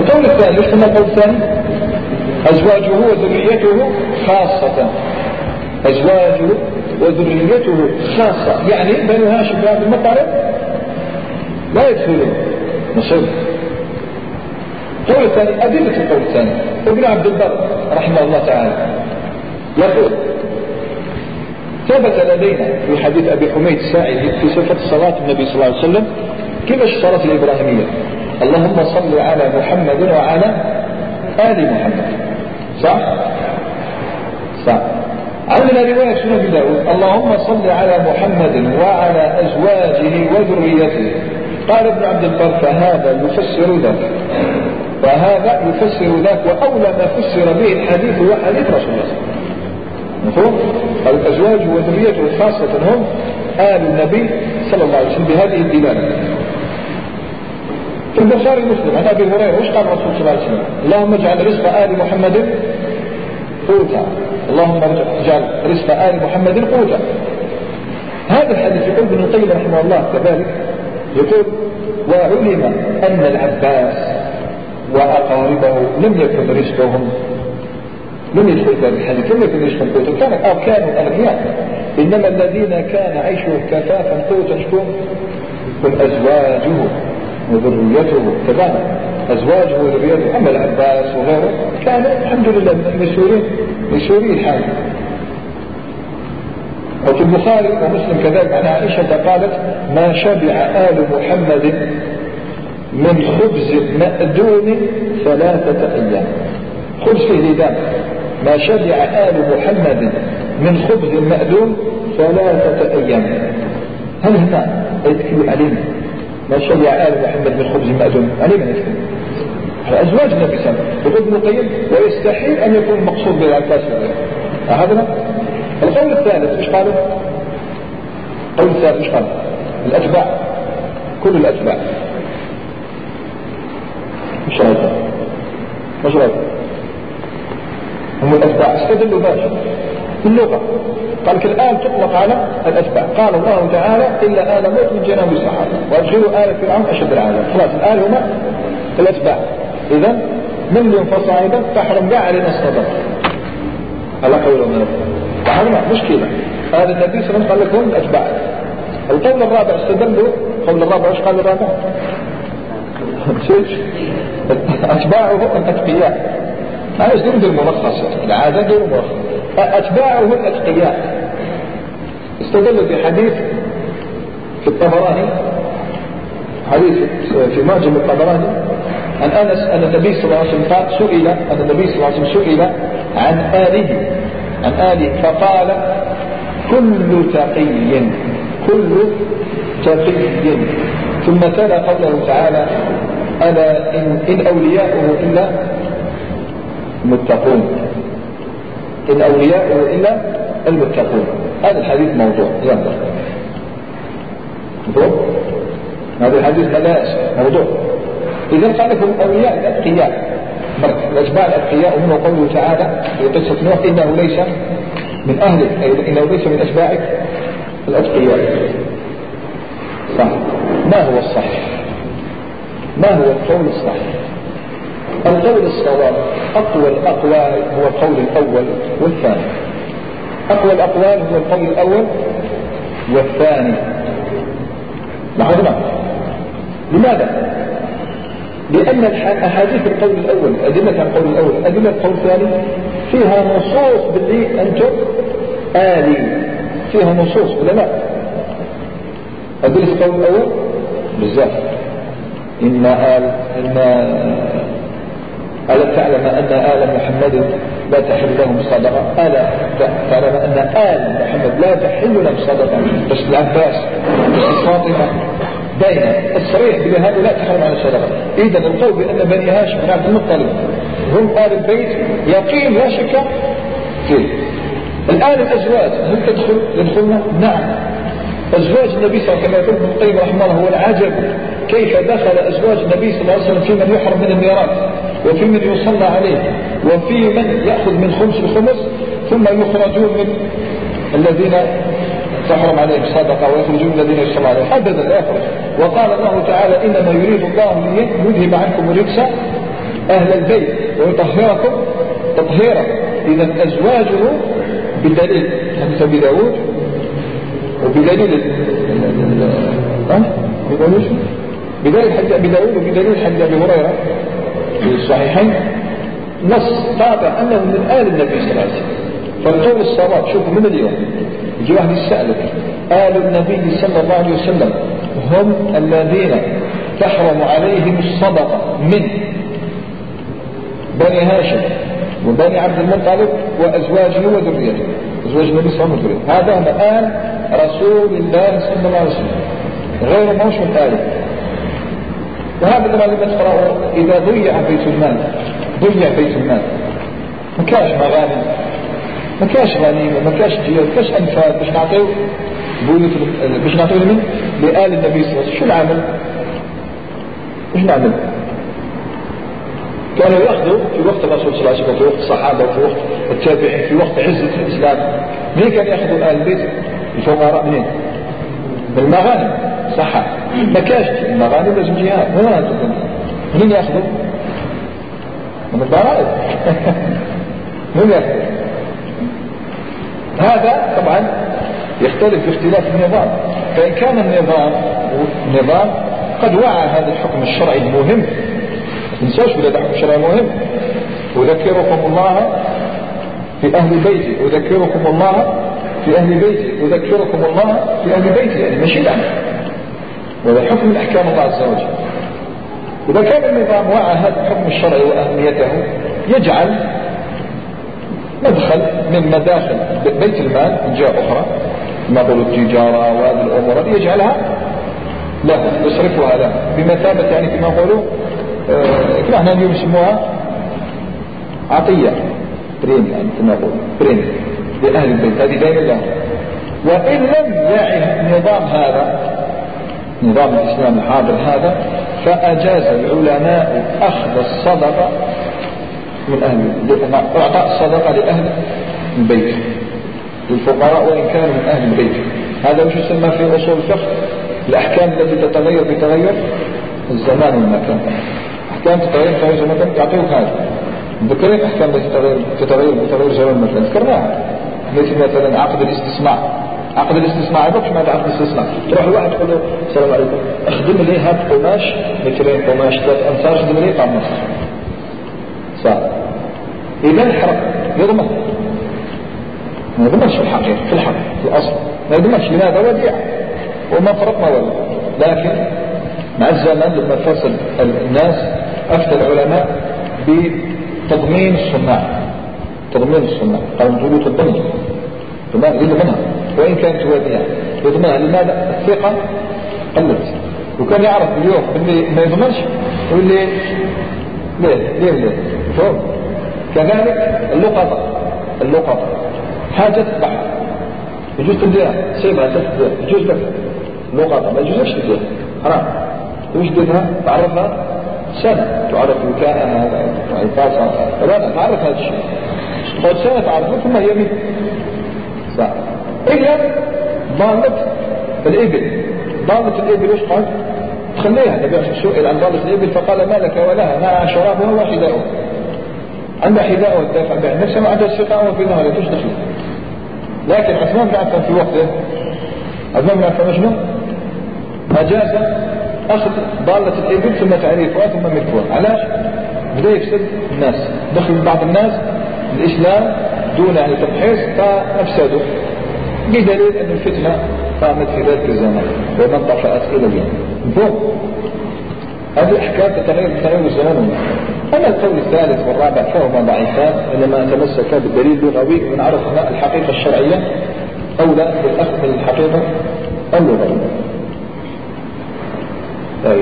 القول الثاني ايش قلنا القول الثاني؟ أزواجه وذريته خاصة. أزواجه وذريته خاصة، يعني بنو هاشم بن المطلب لا يدخلون نصيب. القول الثاني أدلة القول الثاني ابن عبد البر رحمه الله تعالى يقول ثبت لدينا في حديث أبي حميد الساعدي في صفة صلاة النبي صلى الله عليه وسلم كيف الصلاة الإبراهيمية اللهم صل على محمد وعلى آل محمد، صح؟ صح. عندنا رواية سنة أبي داود اللهم صل على محمد وعلى أزواجه وذريته. قال ابن عبد البر فهذا يفسر ذاك، وهذا يفسر ذاك، وأولى ما فسر به الحديث هو حديث رسول الله. مفهوم؟ الأزواج وذريته خاصة هم آل النبي صلى الله عليه وسلم بهذه الدلالة. في البخاري مسلم عن أبي هريرة وش قال الرسول صلى الله عليه وسلم؟ اللهم اجعل رزق آل محمد قوتا، اللهم اجعل رزق آل محمد قوتا. هذا الحديث يقول ابن القيم رحمه الله كذلك، يقول وعلم أن العباس وأقاربه لم يكن رزقهم لم يدخل في هذا الحديث، لم يكن رزقهم قوتا، كانوا أغنياء، إنما الذين كان عيشهم كفافا قوتا شكون؟ هم أزواجه وذريته كذلك، أزواجه وذريته. أما العباس وغيره كانوا الحمد لله ميسورين الحال. وفي البخاري ومسلم كذلك عن عائشة قالت ما شبع آل محمد من خبز مأدوم 3 أيام. خبز فيه دام، ما شبع آل محمد من خبز مأدوم 3 أيام. هل هنا يتكلم علينا ما شبع آل محمد من خبز مأدوم؟ علينا يتكلم على أزواج النبي صلى الله عليه وسلم. يقول ابن القيم ويستحيل أن يكون المقصود بالعباس هذا. القول الثالث ايش قالوا؟ القول الثالث ايش قالوا؟ الأتباع، كل الأتباع. مش رايك مش رايك هم الأتباع استدلوا باشا باللغة، قال لك الآن تطلق على الأتباع. قال الله تعالى إلا آل لوط من جناب الصحابة وأدخلوا آل فرعون أشد العذاب. خلاص الآل هما الأتباع. إذا من فصاعدا تحرم بها علينا الصدقة على قولهم هذا مشكلة. هذا النبي صلى الله عليه وسلم قال لكم الأتباع. القول الرابع استدلوا، القول الرابع ايش قال الرابع؟ أتباعه الأتقياء. هذا يصدر بالملخص، العادة غير ملخص. أتباعه الأتقياء استدلوا بحديث في الطبراني، حديث في معجم الطبراني عن أنس أن النبي صلى الله عليه وسلم قال سئل أن النبي صلى الله عليه وسلم سئل عن آله فقال كل تقي ثم تلا قوله تعالى ألا إن أولياؤه إلا المتقون، إن أولياؤه إلا المتقون. هذا الحديث موضوع ينظر هذا الحديث لا موضوع. إذا قال لكم أولياء الأتقياء الأتباع الأتقياء هم قوله تعالى في قصة نوح إنه ليس من أهلك، أي إنه ليس من أتباعك الأتقياء. صح. ما هو الصحيح؟ ما هو القول الصحيح؟ القول الصواب أقوى الأقوال هو القول الأول والثاني. أقوى الأقوال هو القول الأول والثاني. لاحظنا لماذا؟ لأن أحاديث القول الأول أدلة عن القول الأول أدلة القول الثاني فيها نصوص باللي أنتم آلي، فيها نصوص ولا لا؟ أدلة القول الأول بالذات ألا تعلم أن آل محمد لا تحل لهم صدقة؟ ألا تعلم أن آل محمد لا تحل لهم صدقة؟ بس العباس بس فاطمة بين الصريح بهذا لا تحرم على الصدقة. إذا القول بأن بني هاشم بن عبد المطلب هم آل البيت يقين لا شك فيه. الآن الأزواج هل يدخلنا؟ نعم. أزواج النبي صلى الله عليه وسلم كما يقول ابن القيم رحمه الله هو العجب كيف دخل أزواج النبي صلى الله عليه وسلم في من يحرم من الميراث وفي من يصلى عليه وفي من يأخذ من خمس الخمس ثم يخرجون من الذين تحرم عليهم صدقة ويخرجون الذين يصلى عليهم أبدا لا يخرج. وقال الله تعالى إنما يريد الله ليذهب عنكم الرجس أهل البيت ويطهركم تطهيرا. إذا أزواجه بدليل حديث أبي داود وبدليل بدليل حديث أبي داود وبدليل حديث أبي هريرة في الصحيحين نص قاطع أنه من آل النبي صلى الله عليه وسلم. فالقول الصواب شوفوا من اليوم يجي واحد يسألك آل النبي صلى الله عليه وسلم هم الذين تحرم عليهم الصدقة من بني هاشم وبني عبد المطلب وأزواجه وذريته، أزواج النبي صلى الله عليه وسلم. هذا هم آل رسول الله صلى الله عليه وسلم، غير موش من آله. وهذا كما لما تقرأوا إذا ضيع بيت المال، ضيع بيت المال، ما كاش مغانم، ما كاش غنيمة، ما كاش جيال، ما كاش أنفال باش نعطيه بولة، باش نعطيه من لآل النبي صلى الله عليه وسلم. شو العمل؟ وش نعمل؟ كانوا يأخذوا في وقت الرسول صلى الله عليه وسلم، في وقت الصحابة وفي وقت التابعين، في وقت عزة الإسلام. منين كانوا يأخذوا آل البيت الفقراء؟ منين؟ من المغانم. صح، ما كاش المغانم لازم جهاد. منين يأخذوا؟ من الضرائب. منين يأخذوا؟ هذا طبعا يختلف باختلاف النظام. فإن كان النظام قد وعى هذا الحكم الشرعي المهم، تنسوش بلا الحكم الشرعي مهم. أذكركم الله في أهل بيتي، أذكركم الله في أهل بيتي، أذكركم الله في أهل بيتي، يعني ماشي العمل، وهذا حكم من أحكام الله عز وجل. إذا كان النظام وعى هذا الحكم الشرعي وأهميته يجعل مدخل من مداخل بيت المال من جهة أخرى، نقول التجارة وهذه الأمور يجعلها له، يصرفها له بمثابة، يعني كما نقولوا كما احنا اليوم يسموها عطية، بريم، يعني كما نقول بريم لأهل البيت، هذه دائما لهم. وإن لم يعي النظام هذا، نظام الإسلام الحاضر هذا، فأجاز العلماء أخذ الصدقة من أهل، أعطاء الصدقة لأهل البيت، للفقراء وإن كانوا من أهل البيت. هذا وش يسمى في أصول الفقه الأحكام التي تتغير بتغير الزمان والمكان. أحكام تتغير بتغير الزمان والمكان يعطيوك هذا. ذكرت أحكام التي تتغير بتغير الزمان والمكان ذكرناها، مثل مثلا عقد الاستسماع. عقد الاستسماع عندك شو معنى عقد الاستسماع؟ تروح لواحد تقول له السلام عليكم اخدم لي هذا قماش مترين قماش 3 أمتار، اخدم لي طعم نص صح. إذا الحرق يضمن، ما يضمنش في الحقيقة، في الحق في الأصل ما يضمنش. لماذا؟ وديعة وما فرطنا ولا. لكن مع الزمن لما فصل الناس أفتى العلماء بتضمين الصناع، تضمين الصناع، قالوا تقولوا تضمن يضمنها وإن كانت وديعة يضمنها. لماذا؟ الثقة قلت، وكان يعرف اليوم اللي ما يضمنش واللي ليه فهم. كذلك اللقطة حاجة بحر يجوز تديها، سيبها تديها يجوز لك. اللقطة ما يجوزش تديها، حرام. وش تديها؟ تعرفها سنة، تعرف وكائها، عفاسها، لا تعرف هذا الشيء، تقعد سنة تعرفها ثم هي مين صح. إلا ضالة الإبل، ضالة الإبل وش قال؟ تخليها. النبي سئل عن ضالة الإبل فقال ما لك ولها، معها شرابها وحذاؤها، عندها حذاء وتدافع بها نفسها وعندها سقاء في نهر توش دخل. لكن عثمان بن عفان في وقته، عثمان بن عفان شنو؟ أجاز أخذ ضالة الإبل ثم تعريفها ثم ملكها. علاش؟ بدأ يفسد الناس، دخل بعض الناس الإسلام دون يعني تمحيص فأفسدوا، بدليل أن الفتنة قامت في ذلك الزمان ومن طفأت إلى اليوم. هذه أحكام تتغير بتغير الزمان. أما القول الثالث والرابع فهما ضعيفان، إنما تمسك بالدليل اللغوي ومن عرف الحقيقة الشرعية أولى بالأخذ بالحقيقة اللغوية. طيب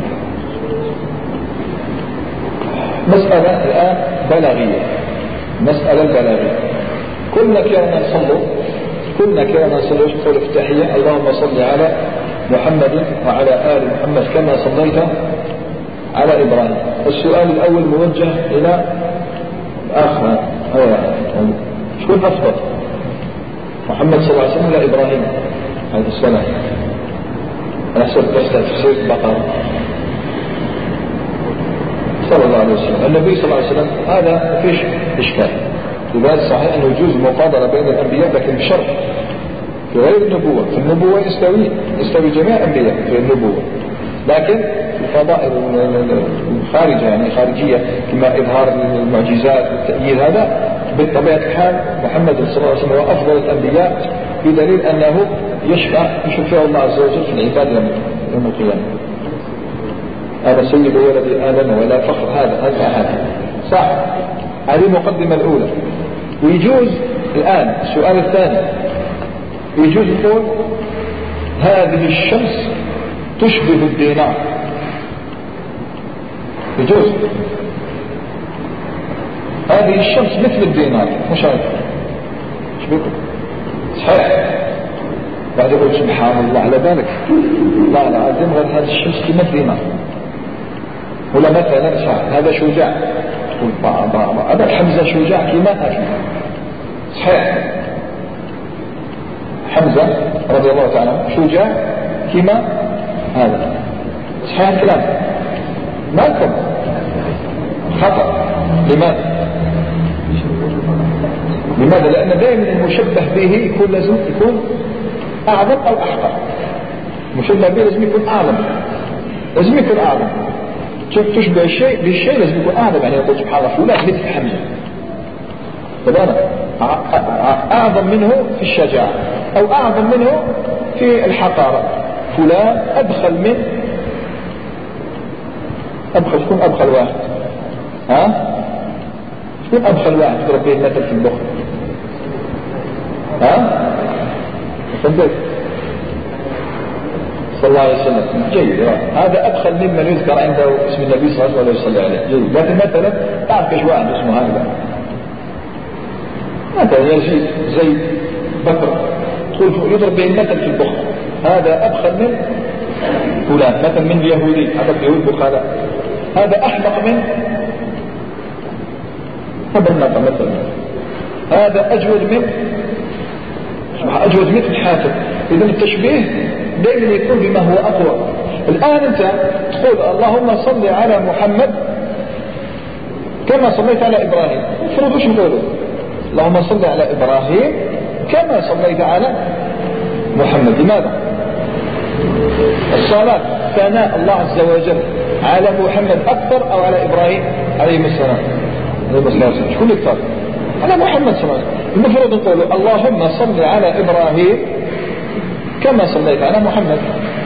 مسألة الآن بلاغية، مسألة البلاغية. كنا كنا نصلي قول التحية اللهم صل على محمد وعلى آل محمد كما صليت على إبراهيم. السؤال الأول موجه إلى آخر شكون أفضل، محمد صلى الله عليه وسلم ولا إبراهيم عليه السلام؟ أنا حسب بس تفسير البقرة صلى الله عليه وسلم. النبي صلى الله عليه وسلم هذا فيش إشكال. لذلك صحيح أنه يجوز المقابلة بين الأنبياء لكن بشرط في غير النبوة. في النبوة يستوي جميع الأنبياء في النبوة، لكن الفضائل الخارجة يعني خارجية كما إظهار المعجزات والتأييد هذا بالطبيعة الحال محمد صلى الله عليه وسلم هو أفضل الأنبياء بدليل أنه يشفع الله عز وجل في العباد يوم القيامة. هذا سيد ولد آدم ولا فخر. هذا صح. هذه المقدمة الأولى. ويجوز الآن السؤال الثاني، يجوز يقول هذه الشمس تشبه الدينار. يجوز هذه الشمس مثل الدينار، مش هذا شبيكم صحيح. بعد يقول سبحان الله على بالك لا العظيم غير هذه الشمس كما الدينار. ولا مثلا هذا شجاع تقول بابا هذا حمزة شجاع كما هذا صحيح. حمزة رضي الله تعالى شجاع كما هذا صحيح الكلام. ما لكم خطأ. لماذا؟ لأن دائما المشبه به يكون لازم يكون أعظم أو أحقر. المشبه به لازم يكون أعظم، لازم يكون أعظم. تشبه الشيء بالشيء لازم يكون أعظم. يعني يقول سبحان الله فلان مثل حمزة، فلان أعظم منه في الشجاعة أو أعظم منه في الحقارة. فلان أبخل من شكون أبخل واحد؟ شكون أبخل واحد تضرب به المثل في البخل؟ فهمت؟ صلى الله عليه وسلم. جيد. هذا أبخل ممن يذكر عنده اسم النبي صلى الله عليه وسلم. جيد. لكن مثلا تعرف ايش واحد اسمه هذا مثلا يزيد زيد بكر تقول يضرب به المثل في البخل. هذا أبخل من فلان مثلا من اليهودي. هذا اليهود بخلاء. هذا أحمق من النقى مثلا. هذا أجود من الحاتم. إذا التشبيه دائما يكون بما هو أقوى. الآن أنت تقول اللهم صل على محمد كما صليت على إبراهيم. المفروض وش نقوله؟ اللهم صل على إبراهيم كما صليت على محمد. لماذا؟ الصلاة ثناء الله عز وجل على محمد أكثر أو على إبراهيم عليه السلام؟ شكون أكثر؟ على محمد صلى الله عليه وسلم. المفروض نقول اللهم صل على إبراهيم كما صليت على محمد.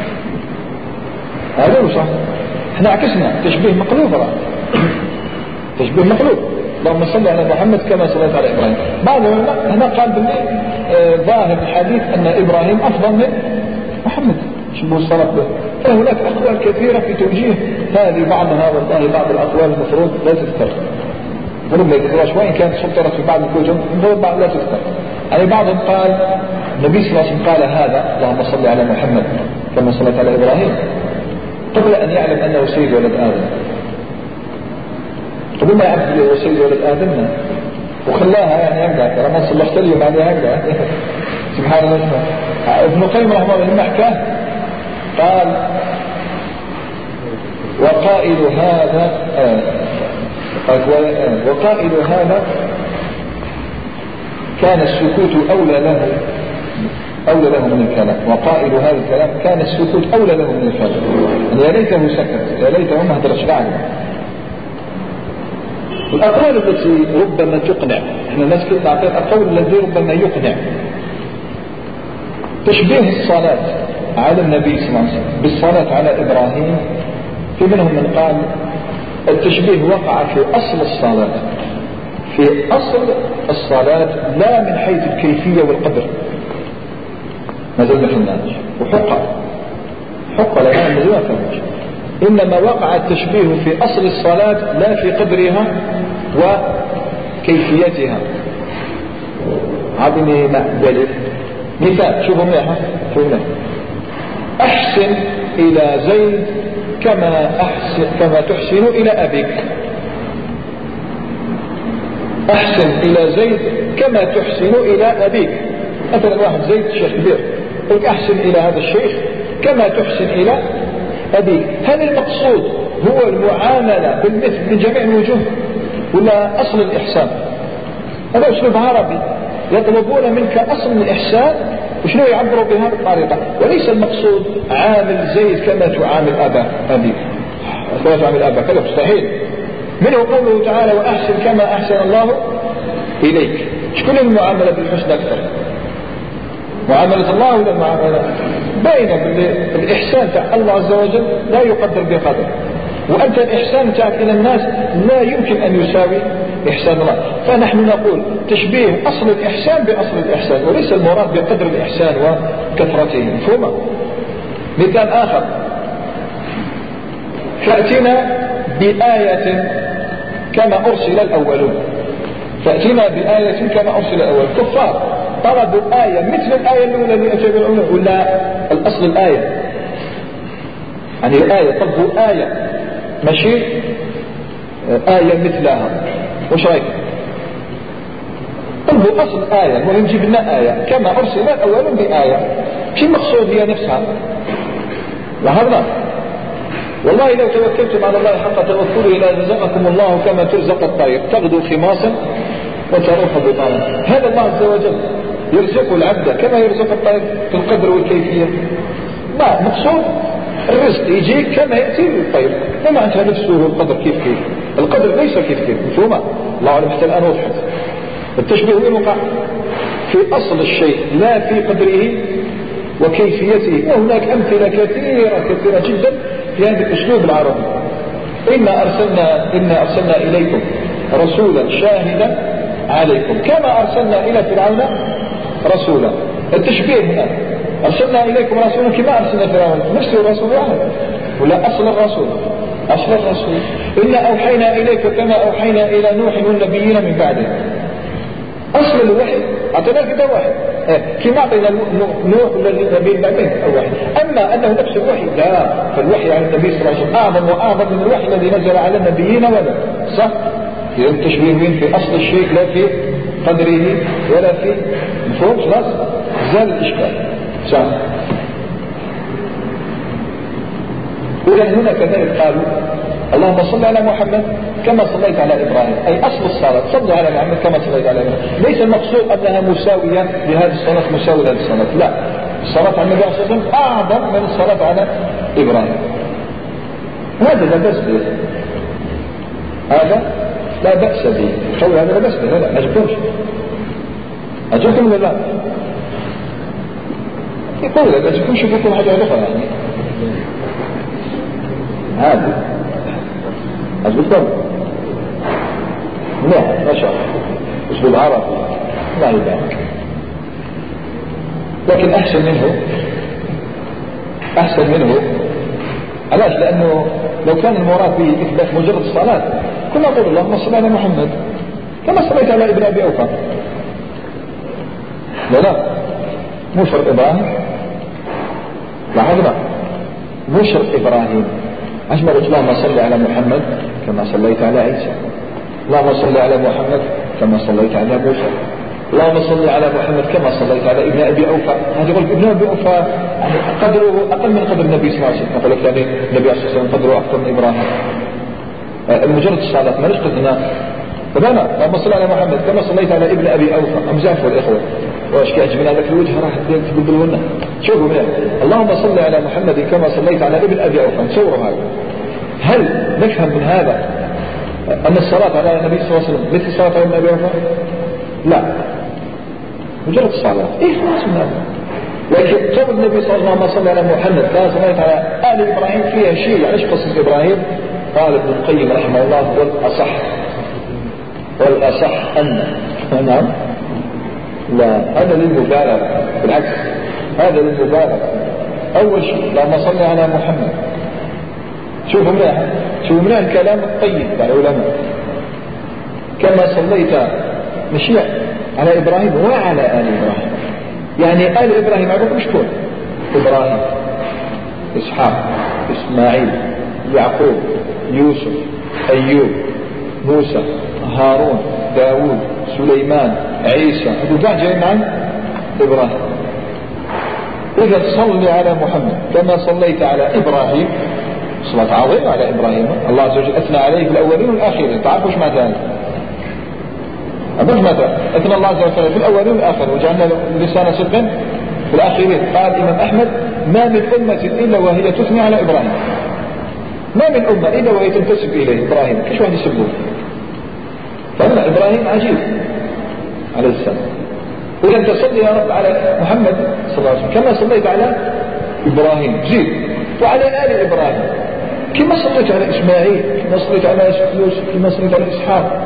هذا هو صح. احنا عكسنا تشبيه مقلوب. تشبيه مقلوب. اللهم صل على محمد كما صليت على إبراهيم. بعض العلماء هنا قال بالله ظاهر الحديث أن إبراهيم أفضل من محمد شبه الصلاة به. فهناك أقوال كثيرة في توجيه هذه. بعضها والله بعض الأقوال المفروض لا تذكر، المفروض ما يذكرهاش، وإن كانت سطرت في بعض الكتب المفروض بعض لا تذكر. يعني بعضهم قال النبي صلى الله عليه وسلم قال هذا اللهم صل على محمد كما صليت على إبراهيم قبل أن يعلم أنه سيد ولد آدم. قبل ما يعرف هو سيد ولد آدم وخلاها يعني يبدأ ترى ما صلحت اليوم عليها يبدأ سبحان الله. ابن القيم رحمه الله لما حكاه قال وقائل هذا كان السكوت أولى له من الكلام. وقائل هذا الكلام كان السكوت أولى له من الكلام. يعني يا ليته سكت، يا ليته ما هدرش بعده. الأقوال التي ربما تقنع، احنا الناس كلها تعطي القول الذي ربما يقنع. تشبيه الصلاة على النبي صلى الله عليه وسلم بالصلاة على إبراهيم، في منهم من قال التشبيه وقع في أصل الصلاة، في أصل الصلاة لا من حيث الكيفية والقدر. ما زال ما فهمناش وحق لنا ما زال فهمناش. إنما وقع التشبيه في أصل الصلاة لا في قدرها وكيفيتها. عظمي مع ذلك مثال شوفوا مليحة أحسن إلى زيد كما تحسن إلى أبيك. أحسن إلى زيد كما تحسن إلى أبيك. مثلا واحد زيد شيخ كبير قلت أحسن إلى هذا الشيخ كما تحسن إلى أبيك. هذا المقصود هو المعاملة بالمثل من جميع الوجوه ولا أصل الإحسان؟ هذا أسلوب عربي، يطلبون منك أصل الإحسان وشنو يعبروا بهذه الطريقة، وليس المقصود عامل زيد كما تعامل أبيك كما تعامل أباك، هذا مستحيل. منه قوله تعالى وأحسن كما أحسن الله إليك. شكون المعاملة بالحسن أكثر؟ معاملة الله ولا المعاملة؟ باينة بالإحسان تاع الله عز وجل لا يقدر بقدر، وأنت الإحسان تاعك إلى الناس لا يمكن أن يساوي إحسان الله. فنحن نقول تشبيه أصل الإحسان بأصل الإحسان، وليس المراد بقدر الإحسان وكثرته. مفهومة؟ مثال آخر، فأتنا بآية كما أرسل الأولون. فأتنا بآية كما أرسل الأولون. كفار طلبوا آية مثل الآية الأولى اللي أتى بالأولى ولا الأصل الآية؟ يعني الآية طلبوا آية ماشي آية مثلها. وش رأيك؟ طلبوا أصل آية، المهم جيب لنا آية كما أرسل الأولون بآية. شو المقصود؟ هي نفسها. لاحظنا والله لو توكلتم على الله حق توكله لرزقكم الله كما ترزق الطير تغدو خماصا وتروح بطانا. هذا الله عز وجل يرزق العبد كما يرزق الطير في القدر والكيفية. ما مقصود الرزق يجيك كما يأتي الطير، وما أنت نفسه القدر كيف القدر ليس كيف مفهومة؟ الله أعلم حتى الآن وضحت. التشبيه يوقع في أصل الشيء لا في قدره وكيفيته. وهناك أمثلة كثيرة جدا في هذا الأسلوب العربي. إنا أرسلنا إليكم رسولا شاهدا عليكم كما أرسلنا إلى فرعون رسولا. التشبيه هنا أرسلنا إليكم رسولا كما أرسلنا فرعون، نفس الرسول واحد ولا أصل الرسول؟ أصل الرسول. إنا أوحينا إليك كما أوحينا إلى نوح والنبيين من بعده. أصل الوحي أعطينا كده واحد كما أعطينا نوح والنبي من بعده واحد. أما أنه نفس الوحي لا، فالوحي عن النبي صلى الله عليه وسلم أعظم وأعظم من الوحي الذي نزل على النبيين ولا صح؟ إذا التشبيه في أصل الشيء لا في قدره ولا في مفهوم. خلاص زال الإشكال صح. إذا هنا كذلك قالوا اللهم صل على محمد كما صليت على إبراهيم، أي أصل الصلاة صلوا على محمد كما صليت على إبراهيم. ليس المقصود أنها مساوية لهذه الصلاة مساوية لهذه الصلاة، لا، الصلاة على النبي صلى الله عليه وسلم أعظم من الصلاة على إبراهيم. هذا لا بأس به، هذا لا بأس به، قول هذا لا بأس به. لا أجبكمش أجبكم ولا لا؟ يقول لا أجبكمش بكم حاجة أخرى يعني هذا أجبكم لا ما شاء الله أسلوب عربي لا يبان، لكن أحسن منه. علاش؟ لأنه لو كان المراد به إثبات مجرد الصلاة كنا نقول اللهم صل على محمد كما صليت على ابن أبي أوفى. لا مو شرط إبراهيم. لاحظنا مو شرط إبراهيم. عشان ما قلت اللهم صل على محمد كما صليت على عيسى، اللهم صل على محمد كما صليت على موسى، اللهم صل على محمد كما صليت على ابن أبي أوفى. هذا يقول ابن أبي أوفى يعني قدره أقل من قدر النبي صلى الله عليه وسلم. نقول لك يعني النبي صلى الله عليه وسلم قدره أكثر من إبراهيم. مجرد الصلاة ما نشقدنا فبنا اللهم صل على محمد كما صليت على ابن أبي أوفى. أمزعفوا الإخوة واش كيعجبنا هذاك الوجه راح تقبلوا لنا. شوفوا هنا اللهم صل على محمد كما صليت على ابن أبي أوفى. نصوروا هذا. هل نفهم من هذا أن الصلاة على النبي صلى الله عليه وسلم مثل الصلاة على ابن أبي أوفى؟ لا، مجرد الصلاة خلاص من هذا. لكن قول النبي صلى الله عليه وسلم على محمد كما صليت على آل إبراهيم فيها شيء. علاش قصة إبراهيم؟ قال ابن القيم رحمه الله والأصح أن نعم لا، هذا للمبالغة، بالعكس هذا للمبالغة. أول شيء اللهم صل على محمد. شوفوا منها الكلام الطيب على العلماء كما صليت مشي على إبراهيم وعلى آل إبراهيم. يعني آل إبراهيم عقب شكون؟ إبراهيم، إسحاق، إسماعيل، يعقوب، يوسف، أيوب، موسى، هارون، داود، سليمان، عيسى، هذول كاع جايين عن إبراهيم. إذا صل على محمد كما صليت على إبراهيم صلاة عظيمة على إبراهيم. الله عز وجل أثنى عليه في الأولين والآخرين. تعرفوا ايش معنى ذلك؟ أثنى الله عز وجل في الأولين والآخرين وجعلنا لسان صدق في الآخرين. قال الإمام أحمد: ما من أمة إلا وهي تثني على إبراهيم. ما من أمة إلا وهي تنتسب إليه إبراهيم. كيش واحد يسبوه؟ فهنا إبراهيم عجيب عليه السلام. وإذا تصلي يا رب على محمد صلى الله عليه وسلم كما صليت على إبراهيم زيد وعلى آل إبراهيم، كما صليت على إسماعيل، كما صليت على يوسف، كما صليت على إسحاق.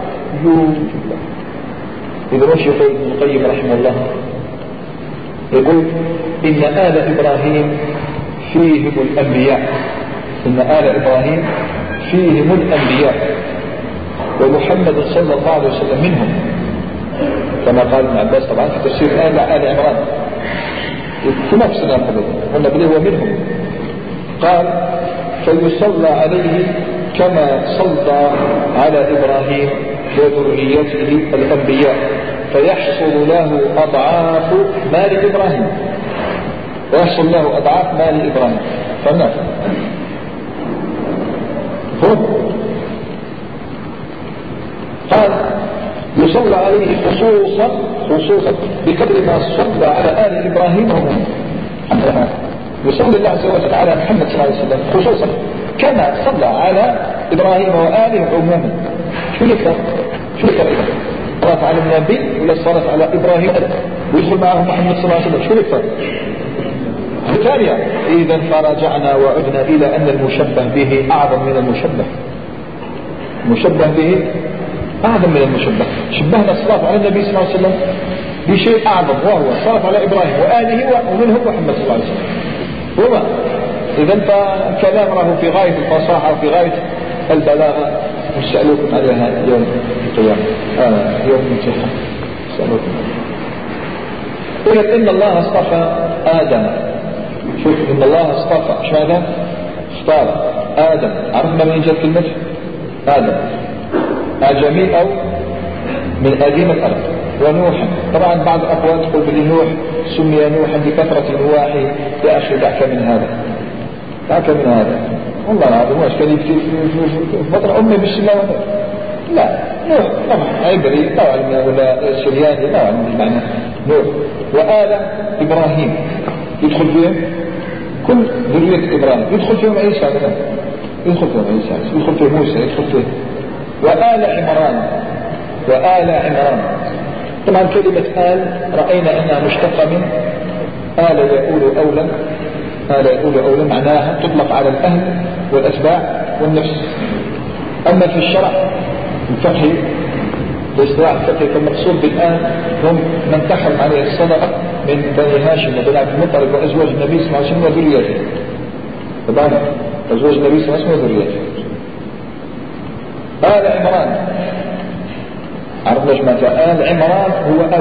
إذا وش يقول ابن القيم رحمه الله؟ يقول: إن آل إبراهيم فيهم الأنبياء. إن آل إبراهيم فيهم الأنبياء ومحمد صلى الله عليه وسلم منهم، كما قال ابن عباس طبعا في تفسير آل عمران في نفس الأمر والنبي هو منهم. قال: فيصلى عليه كما صلى على إبراهيم وذريته الأنبياء، فيحصل له أضعاف مال إبراهيم. ويحصل له أضعاف مال إبراهيم. فالناس قال: يصلى عليه خصوصا بقدر ما صلى على آل إبراهيم وهم. يصلي الله عز وجل على محمد صلى الله عليه وسلم خصوصا كما صلى على إبراهيم وآله عموما. شو الفرق؟ صلاة على النبي ولا صلاة على إبراهيم ويدخل معه محمد صلى الله عليه وسلم؟ شو الفرق؟ الثانية: إذا فرجعنا وعدنا إلى أن المشبه به أعظم من المشبه. المشبه به أعظم من المشبه. شبهنا الصلاة على النبي صلى الله عليه وسلم بشيء أعظم وهو الصلاة على إبراهيم وآله ومنهم محمد صلى الله عليه وسلم. وما إذا فكلام له في غاية الفصاحة وفي غاية البلاغة. نسألكم عليها يوم القيامة يوم الامتحان. نسألكم. إن الله اصطفى آدم. شوف، إن الله اصطفى. ايش هذا؟ اختار آدم. عرفنا من جد كلمة آدم؟ آدمي أو من أديم الأرض. ونوحا. طبعا بعض الأقوال تقول بلي نوح سمي نوحا بكثرة نواحي. يا أخي دعك من هذا والله العظيم. واش كان يكتب في بطن أمي بسم الله لا. نوح طبعا عبري طبعا ولا سرياني لا بالمعنى نوح. وآل إبراهيم يدخل فيهم كل ذرية إبراهيم. يدخل فيهم عيسى مثلا، يدخل فيه موسى، يدخل فيه. وآل عمران. طبعا كلمة آل رأينا أنها مشتقة من آل يقول أولا معناها تطلق على الأهل والأتباع والنفس. أما في الشرع الفقهي باصطلاح الفقهي فالمقصود بالآل هم من تحرم عليه الصدقة من بني هاشم وبني عبد المطلب وأزواج النبي صلى الله عليه وسلم وذريته. طبعا أزواج النبي صلى الله عليه وسلم وذريته. آل عمران عرفنا ايش معنى آل عمران؟ هو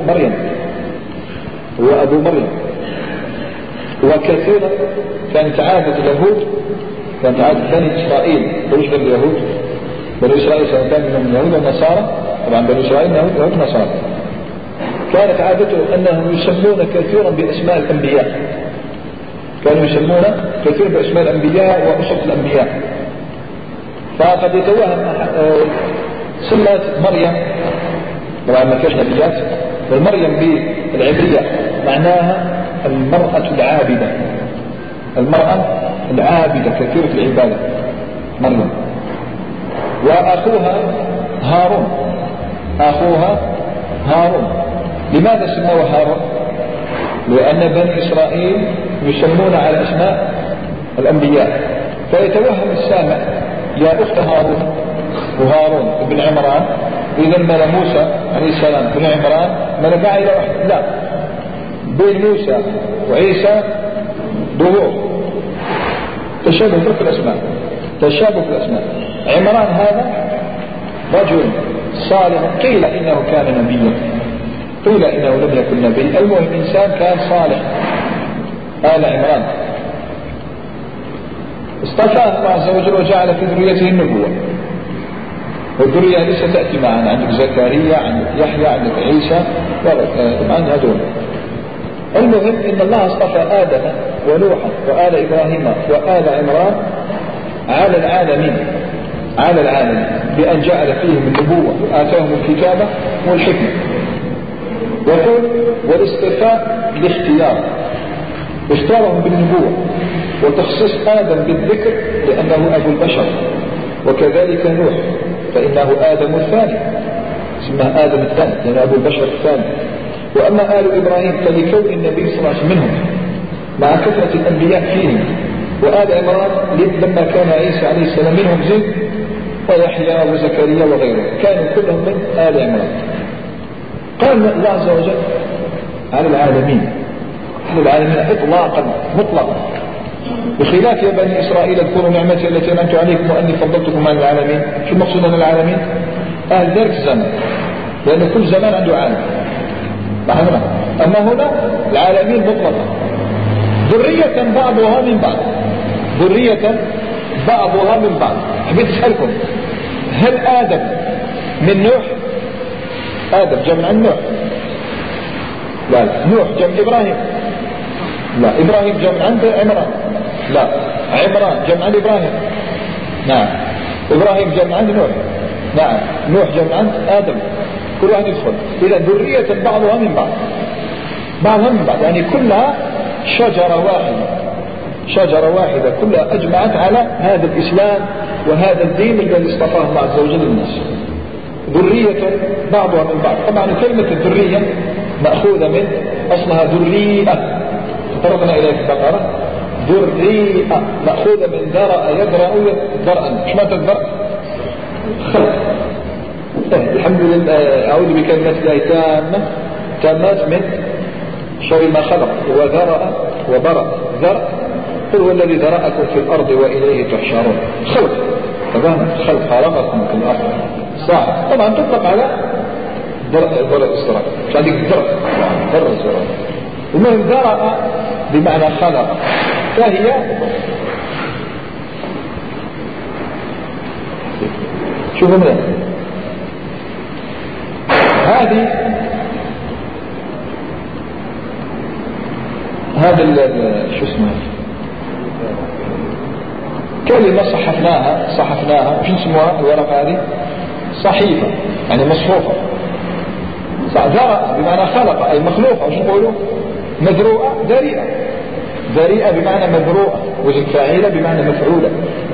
أبو مريم. وكثيرا كانت عادة اليهود، كانت عادة بني إسرائيل. وش بني اليهود؟ بني إسرائيل سواء كان منهم اليهود والنصارى. طبعا بني إسرائيل يهود ونصارى. كانت عادته أنهم يسمون كثيرا بأسماء الأنبياء. كانوا يسمون كثيرا بأسماء الأنبياء وأسرة الأنبياء. فقد يتوهم سمت مريم، طبعا ما كانش نبيات، والمريم بالعبرية معناها المرأة العابدة كثيرة العبادة مريم. وأخوها هارون. لماذا سموه هارون؟ لأن بني إسرائيل يسمون على أسماء الأنبياء، فيتوهم السامع يا أخت هارون بن عمران إذا ملا موسى عليه السلام بن عمران ملا عائلة واحدة. لا، بين موسى وعيسى ظهور تشابه في الأسماء. عمران هذا رجل صالح، قيل إنه كان نبيا، قيل إنه لم يكن نبي. المهم إنسان كان صالح. آل عمران اصطفاه الله عز وجل وجعل في ذريته النبوة. والذرية لسه تأتي معنا، عندك زكريا، عندك يحيى، عندك عيسى، طبعا هذول. المهم إن الله اصطفى آدم ونوحا وآل إبراهيم وآل عمران على العالمين بأن جعل فيهم النبوة وآتاهم الكتابة والحكمة. يقول والاصطفاء باختيار، اختارهم بالنبوة وتخصيص آدم بالذكر لأنه أبو البشر، وكذلك نوح فإنه آدم الثاني، اسمه آدم الثاني لأنه أبو البشر الثاني. وأما آل إبراهيم فلكون النبي صلى الله عليه وسلم منهم مع كثرة الأنبياء فيهم. وآل عمران لما كان عيسى عليه السلام منهم زيد ويحيى وزكريا وغيره، كانوا كلهم من آل عمران. قال الله عز وجل على العالمين إطلاقا مطلقا، بخلاف يا بني إسرائيل اذكروا نعمتي التي أنعمت عليكم وأني فضلتكم على العالمين. شو المقصود من العالمين؟ أهل ذلك الزمن، لأن كل زمان عنده عالم. أما هنا العالمين مطلقا، ذرية بعضها من بعض، ذرية بعضها من بعض. حبيت أسألكم، هل آدم من نوح؟ آدم جمع عن نوح؟ لا. نوح جمع إبراهيم؟ لا. إبراهيم جمع عن عمران؟ لا. عمران جمع عن إبراهيم؟ نعم. إبراهيم جمع عن نوح؟ نعم. نوح جمع عن آدم. كل واحد يدخل. إذا ذرية بعضها من بعض، بعضها من بعض، يعني كلها شجرة واحدة كلها أجمعت على هذا الإسلام وهذا الدين الذي اصطفاه الله عز وجل للناس. ذرية بعضها من بعض. طبعا كلمة الذرية مأخوذة من أصلها ذريئة، تطرقنا إليه في البقرة. ذريئة مأخوذة من ذرأ يذرأ ذرأا. ايش معنى الذرأ؟ خلق. الحمد لله أعوذ بكلمات الله تامات من شر ما خلق. وذرأ وبرأ. ذرأ قل هو الذي ذرأكم في الأرض وإليه تحشرون. خلق تمام، خلق خلقكم في الأرض صح. طبعا تطلق على ذرأ الإسراء، مش عندك ذرأ الإسراء. المهم ذرأ بمعنى خلق، فهي شوفوا من هذا شو اسمه كلمة صحفناها وش نسموها الورقة هذه؟ صحيفة، يعني مصحوفة. ذرأ بمعنى خلق أي مخلوقة، وش نقولوا؟ مذروءة. ذريئة بمعنى مذروءة، وزن فاعلة بمعنى مفعولة.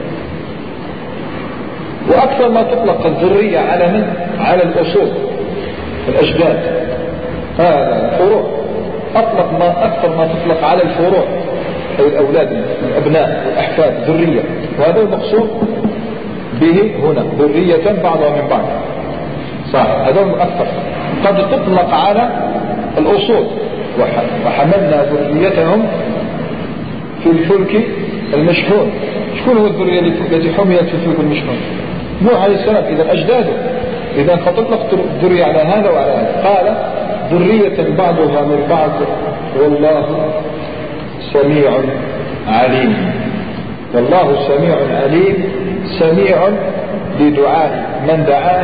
وأكثر ما تطلق الذرية على من؟ على الأصول، الأجداد، الفروع. أكثر ما تطلق على الفروع أي الأولاد الأبناء والأحفاد ذرية، وهذا المقصود به هنا ذرية بعضها من بعض صح. هذا أكثر. قد تطلق على الأصول وحملنا ذريتهم في الفلك المشحون. شكون هو الذرية التي حملت في الفلك المشحون؟ نوح عليه السلام. إذا أجداده، إذا فتطلق ذرية على هذا وعلى هذا. قال ذرية بعضها من بعض والله سميع عليم. والله سميع عليم، سميع لدعاء من دعاه،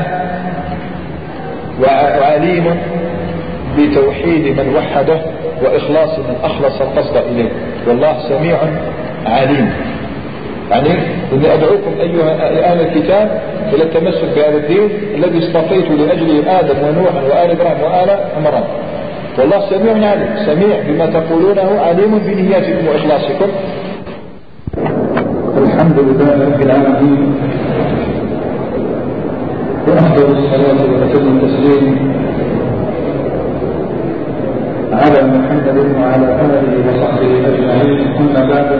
وعليم بتوحيد من وحده وإخلاص من أخلص القصد إليه. والله سميع عليم. يعني إني أدعوكم أيها أهل الكتاب إلى التمسك بهذا الدين الذي اصطفيت لأجله آدم ونوحا وآل إبراهيم وآل عمران. والله سميع عليم، سميع بما تقولونه، عليم بنياتكم وإخلاصكم. الحمد لله رب العالمين، وأفضل الصلاة وأتم التسليم على محمد وعلى آله وصحبه أجمعين. أما بعد،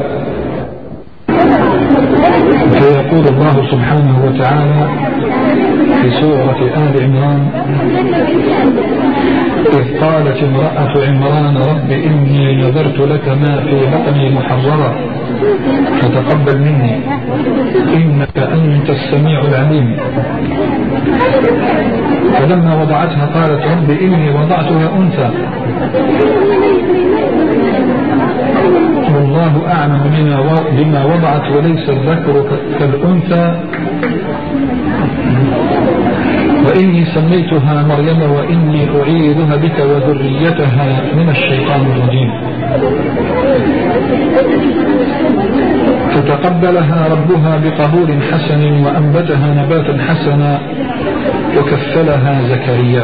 فيقول الله سبحانه وتعالى في سورة آل عمران: إذ قالت امرأة عمران رب إني نذرت لك ما في بطني محررا فتقبل مني إنك أنت السميع العليم. فلما وضعتها قالت رب إني وضعتها أنثى والله أعلم بما وضعت وليس الذكر كالأنثى وإني سميتها مريم وإني أعيذها بك وذريتها من الشيطان الرجيم. فتقبلها ربها بقبول حسن وأنبتها نباتا حسنا وكفلها زكريا.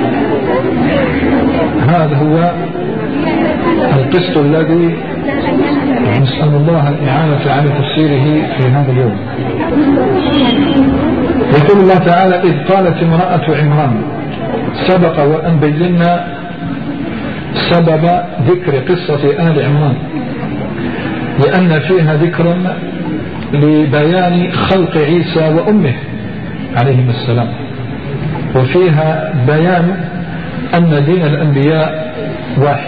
هذا هو القسط الذي نسأل الله الإعانة على تفسيره في هذا اليوم. يقول الله تعالى: إذ قالت امرأة عمران. سبق وأن بينا سبب ذكر قصة آل عمران، لأن فيها ذكر لبيان خلق عيسى وأمه عليهم السلام، وفيها بيان أن دين الأنبياء واحد.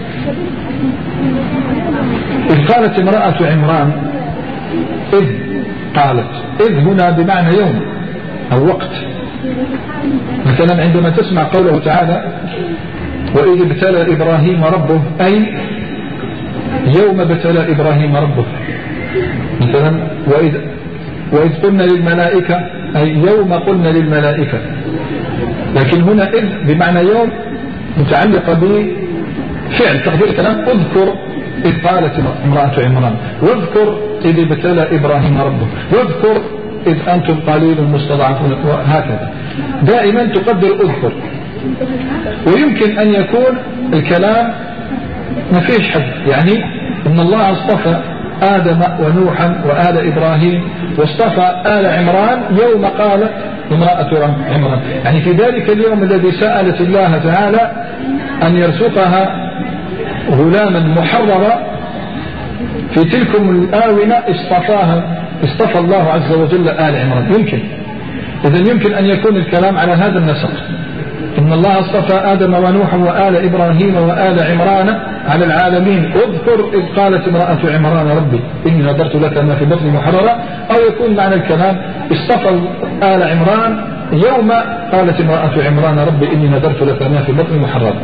إذ قالت امرأة عمران، إذ قالت، إذ هنا بمعنى يوم أو وقت. مثلا عندما تسمع قوله تعالى: وإذ ابتلى إبراهيم ربه، أي يوم ابتلى إبراهيم ربه. مثلا وإذ قلنا للملائكة، أي يوم قلنا للملائكة. لكن هنا إذ بمعنى يوم متعلقة بفعل تقدير الكلام: اذكر إذ قالت امرأة عمران، واذكر إذ ابتلى إبراهيم ربه، واذكر إذ أنتم قليل مستضعفون، وهكذا. دائما تقدر اذكر. ويمكن أن يكون الكلام ما فيش حد، يعني إن الله اصطفى آدم ونوحا وآل إبراهيم، واصطفى آل عمران يوم قالت امرأة عمران، يعني في ذلك اليوم الذي سألت الله تعالى أن يرزقها غلاما محررا، في تلكم الآونة اصطفى الله عز وجل آل عمران. يمكن إذن يمكن أن يكون الكلام على هذا النسق: إن الله اصطفى آدم ونوحا وآل إبراهيم وآل عمران على العالمين، اذكر إذ قالت امرأة عمران ربي إني نذرت لك ما في بطني محررا. أو يكون معنى الكلام: اصطفى آل عمران يوم قالت امرأة عمران ربي إني نذرت لك ما في بطني محررا.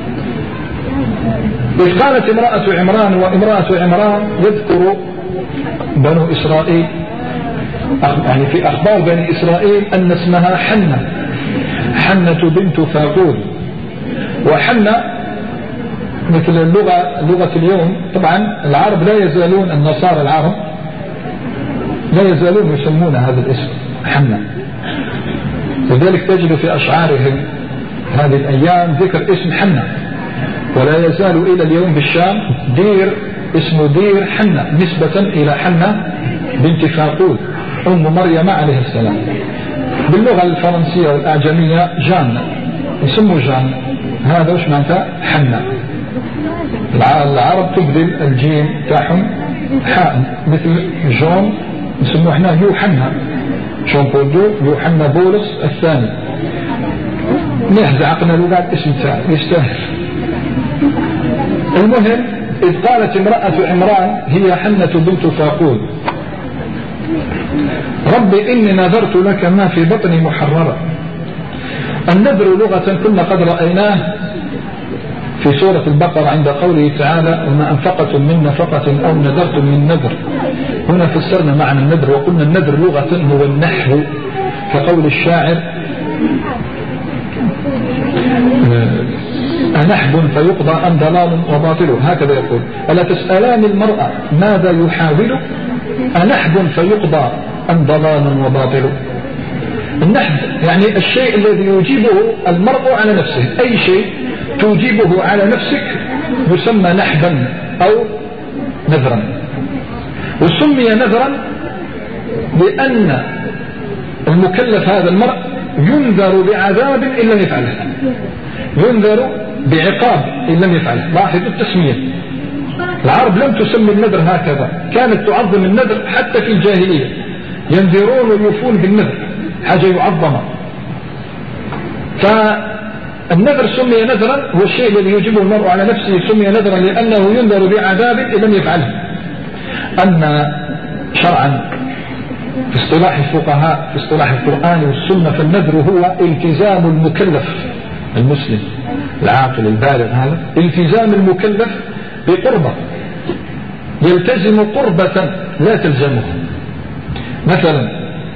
إذ قالت امرأة عمران وامرأة عمران يذكر بنو إسرائيل، يعني في أخبار بني إسرائيل أن اسمها حنة بنت فاقود. وحنة مثل لغة اليوم، طبعا العرب لا يزالون، النصارى العرب لا يزالون يسمون هذا الاسم حنة، لذلك تجد في أشعارهم هذه الأيام ذكر اسم حنة. ولا يزال إلى اليوم بالشام دير اسمه دير حنة، نسبة إلى حنة بنت فاقود أم مريم عليه السلام. باللغة الفرنسية والأعجمية جان، يسموا جان، هذا وش معناتها؟ حنة. العرب تبدل الجيم تاعهم حاء، مثل جون نسموه احنا يوحنا، جون بول دو، يوحنا بولس الثاني. نحن عقنا له بعد اسم تاعه يستاهل. المهم: إذ قالت امرأة عمران هي حنة بنت فاقود ربي إني نذرت لك ما في بطني محررا. النذر لغة كنا قد رأيناه في سورة البقرة عند قوله تعالى: وما أنفقتم من نفقة أو نذرتم من نذر. هنا فسرنا معنى النذر وقلنا النذر لغة هو النحو، كقول الشاعر: أنحب فيقضى أم ضلال وباطل، هكذا يقول: ألا تسألان المرأة ماذا يحاول، أنحب فيقضى أم ضلال وباطل. النحب يعني الشيء الذي يجيبه المرء على نفسه، أي شيء توجيبه على نفسك يسمى نحبا أو نذرا. وسمي نذرا لأن المكلف هذا المرء ينذر بعذاب إن لم يفعله، ينذر بعقاب إن لم يفعله. لاحظوا التسمية، العرب لم تسمي النذر هكذا، كانت تعظم النذر حتى في الجاهلية، ينذرون ويوفون بالنذر، حاجة يعظم. فالنذر سمي نذرا، هو الشيء الذي يجيبه المرء على نفسه سمي نذرا لأنه ينذر بعذاب إن لم يفعله. أما شرعا في اصطلاح الفقهاء، في اصطلاح القرآن والسنة، فالنذر هو التزام المكلف المسلم العاقل البالغ، هذا التزام المكلف بقربة، يلتزم قربة لا تلزمه. مثلا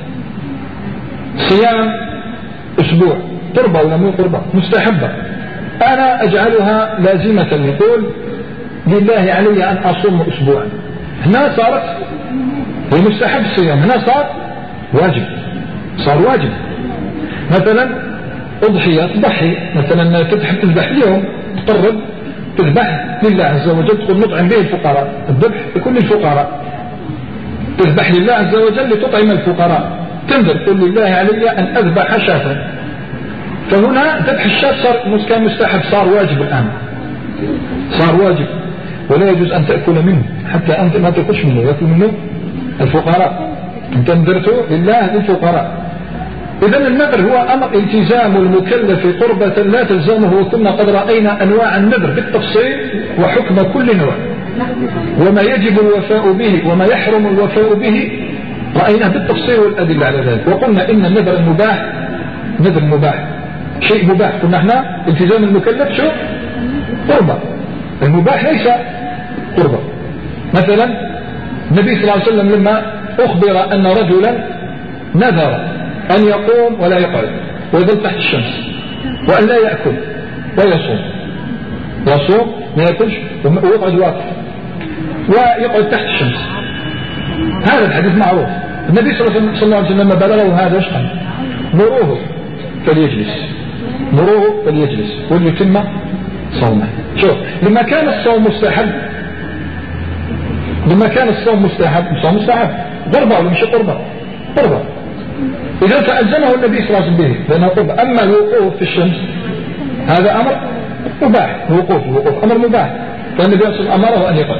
صيام أسبوع، قربة ولا مو قربة؟ مستحبة، أنا أجعلها لازمة، يقول لله علي أن أصوم أسبوعا. هنا صارت هي مستحب الصيام، هنا صار واجب. مثلا أضحية تضحي، مثلا تذبح اليوم تقرب تذبح لله عز وجل، تقول نطعم به الفقراء، الذبح لكل الفقراء، تذبح لله عز وجل لتطعم الفقراء، تنذر قل لله علي أن أذبح شاة، فهنا ذبح الشاة صار كان مستحب، صار واجب الآن، صار واجب، ولا يجوز أن تأكل منه حتى أنت ما تأكلش منه، يأكل منه الفقراء، أنت نذرته لله للفقراء. إذن النذر هو أمر التزام المكلف قربة لا تلزمه، وكنا قد رأينا أنواع النذر بالتفصيل وحكم كل نوع وما يجب الوفاء به وما يحرم الوفاء به رأيناه بالتفصيل والأدلة على ذلك. وقلنا إن النذر المباح نذر مباح، شيء مباح، قلنا احنا التزام المكلف شو قربة، المباح ليس قربة. مثلا النبي صلى الله عليه وسلم لما أخبر أن رجلا نذر أن يقوم ولا يقعد ويظل تحت الشمس وأن لا يأكل ويصوم ما يأكلش ويقعد واقف ويقعد تحت الشمس، هذا الحديث معروف. النبي صلى الله عليه وسلم لما بلغه هذا ايش قال؟ مروه فليجلس وليتم صومه. شوف لما كان الصوم مستحب قربة ولا مش قربة؟ إذا فألزمه النبي صلى الله عليه وسلم به لأنه قربة. أما الوقوف في الشمس هذا أمر مباح، الوقوف أمر مباح، فالنبي صلى الله عليه وسلم أمره أن يقعد.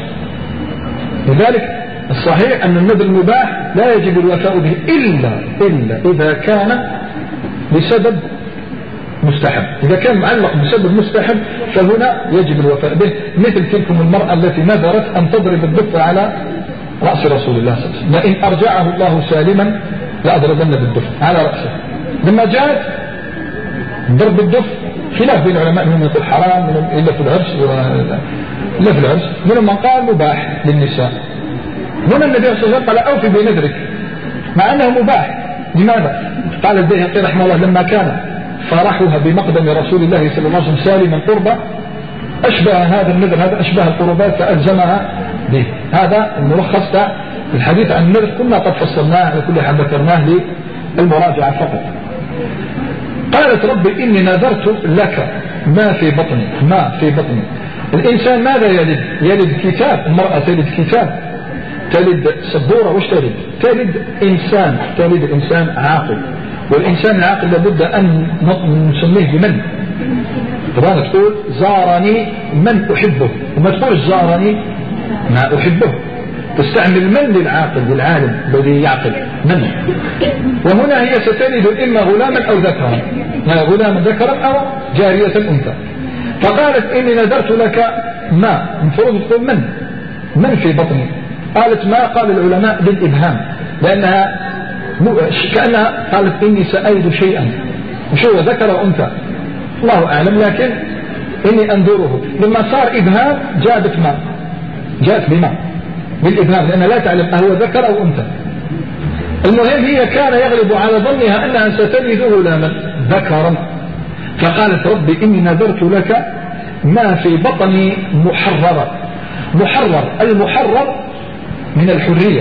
لذلك الصحيح أن النذر المباح لا يجب الوفاء به إلا إذا كان بسبب مستحب. إذا كان معلق بسبب مستحب فهنا يجب الوفاء به، مثل تلكم المرأة التي نذرت أن تضرب الدف على رأس رسول الله صلى الله عليه وسلم، لئن أرجعه الله سالما لأضربن بالدف على رأسه. لما جاءت ضرب الدف خلاف بين العلماء، منهم يقول حرام إلا في العرس، منهم من قال مباح للنساء. هنا النبي صلى الله عليه وسلم قال أوفي بنذرك مع أنه مباح. لماذا؟ قال البيهقي رحمه الله لما كان فرحها بمقدم رسول الله صلى الله عليه وسلم سالما قربة أشبه هذا النذر، هذا أشبه القربات فألزمها به. هذا الملخص الحديث عن النذر كنا قد فصلناه على كل حال ذكرناه للمراجعة فقط. قالت ربي إني نذرت لك ما في بطني. الإنسان ماذا يلد كتاب، المرأة تلد كتاب، تلد سبورة، وش تلد إنسان عاقل، والإنسان العاقل لابد أن نسميه بمن. طبعا تقول زارني من أحبه، وما تقول زارني ما أحبه، تستعمل من للعاقل للعالم الذي يعقل من. وهنا هي ستلد إما غلاما أو ذكرا، غلاما ذكرا أو جارية أنثى. فقالت إني نذرت لك ما، المفروض تقول من في بطني. قالت ما، قال العلماء للإبهام، لأنها كأنها قالت إني سألد شيئا، وشو ذكر وأنثى الله أعلم، لكن إني أنذره. لما صار إبهام جاءت بما بالإبهام، لأنها لا تعلم أهو ذكر أو أنثى. المهم هي كان يغلب على ظنها أنها ستلد غلاما ذكرا، فقالت ربي إني نذرت لك ما في بطني محرر. المحرر من الحرية،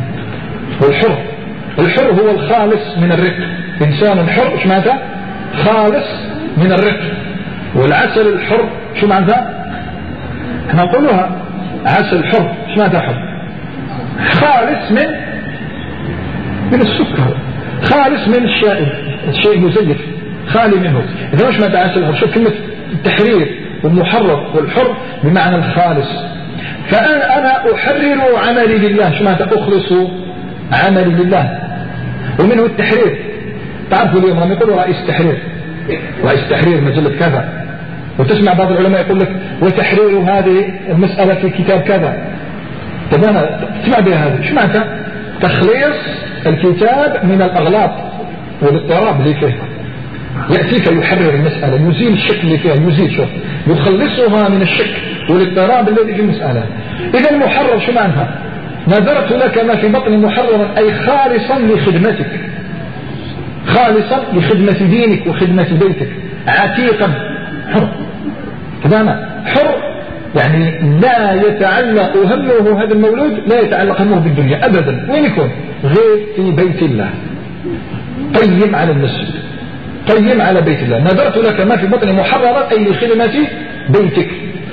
والحر هو الخالص من الرق، إنسان حر شو معناتها؟ خالص من الرق. والعسل الحر شو معناتها؟ احنا نقولها عسل حر، شو معناتها حر؟ خالص من السكر، خالص من الشيء المزيف، خالي منه. إذا مش معناتها عسل حر، شوف كلمة التحرير والمحرر والحر بمعنى الخالص. فأنا أحرر عملي لله، شو معناتها؟ أخلص عملي لله، ومنه التحرير. تعرفوا اليوم لما يقولوا رئيس تحرير مجلة كذا، وتسمع بعض العلماء يقول لك وتحرير هذه المسألة في كتاب كذا. طب أنا تسمع بها هذه شو معناتها؟ تخليص الكتاب من الأغلاط والاضطراب اللي فيه، يأتي فيحرر المسألة، يزيل الشك اللي فيها، يخلصها من الشك والاضطراب الذي في المسألة. إذا المحرر شو معناتها؟ نذرت لك ما في بطني محررا، أي خالصا لخدمتك، خالصا لخدمة دينك وخدمة بيتك، عتيقا حر. تماما حر يعني لا يتعلق همه هذا المولود، لا يتعلق همه بالدنيا أبدا. وين يكون؟ غير في بيت الله، قيم على المسجد، قيم على بيت الله. نذرت لك ما في بطني محررا أي لخدمة بيتك،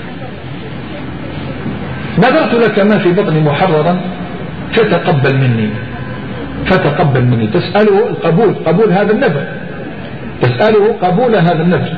نذرت لك ما في بطني محررا فتقبل مني، فتقبل مني. تسأله القبول، قبول هذا النذر، تسأله قبول هذا النذر.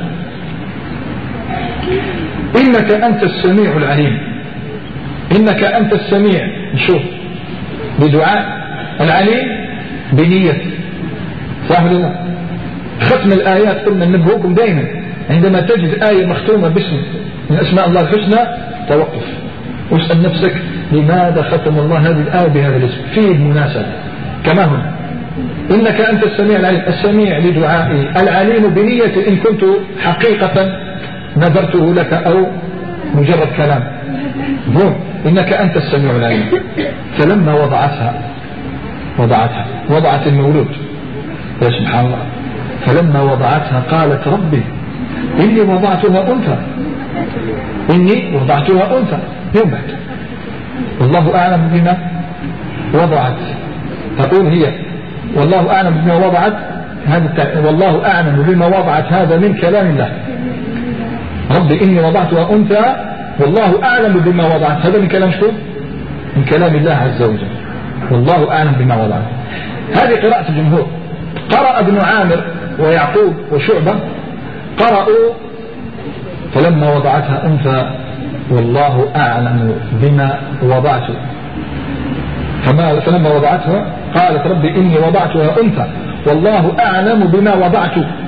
إنك أنت السميع العليم، إنك أنت السميع، نشوف بدعاء العليم بنية، صح ولا لا؟ ختم الآيات قلنا ننبهوكم دائما عندما تجد آية مختومة باسم من أسماء الله الحسنى توقف واسأل نفسك لماذا ختم الله هذه الآية بهذا الاسم؟ فيه مناسبة. كما هنا إنك أنت السميع العليم، السميع لدعائي، العليم بنية إن كنت حقيقة نذرته لك أو مجرد كلام. إنك أنت السميع العليم. فلما وضعت المولود، يا سبحان الله، فلما وضعتها قالت ربي إني وضعتها أنثى، إني وضعتها أنثى. يوم بعد والله أعلم بما وضعت، تقول هي والله أعلم بما وضعت، والله أعلم بما وضعت، هذا من كلام الله. ربي إني وضعتها أنثى والله أعلم بما وضعت، هذا من كلام شو؟ من كلام الله عز وجل، والله أعلم بما وضعت. هذه قراءة الجمهور. قرأ ابن عامر ويعقوب وشعبة قرأوا فلما وضعتها أنثى والله أعلم بما وضعت. فلما وضعتها قالت ربي إني وضعتها أنثى والله أعلم بما وضعت.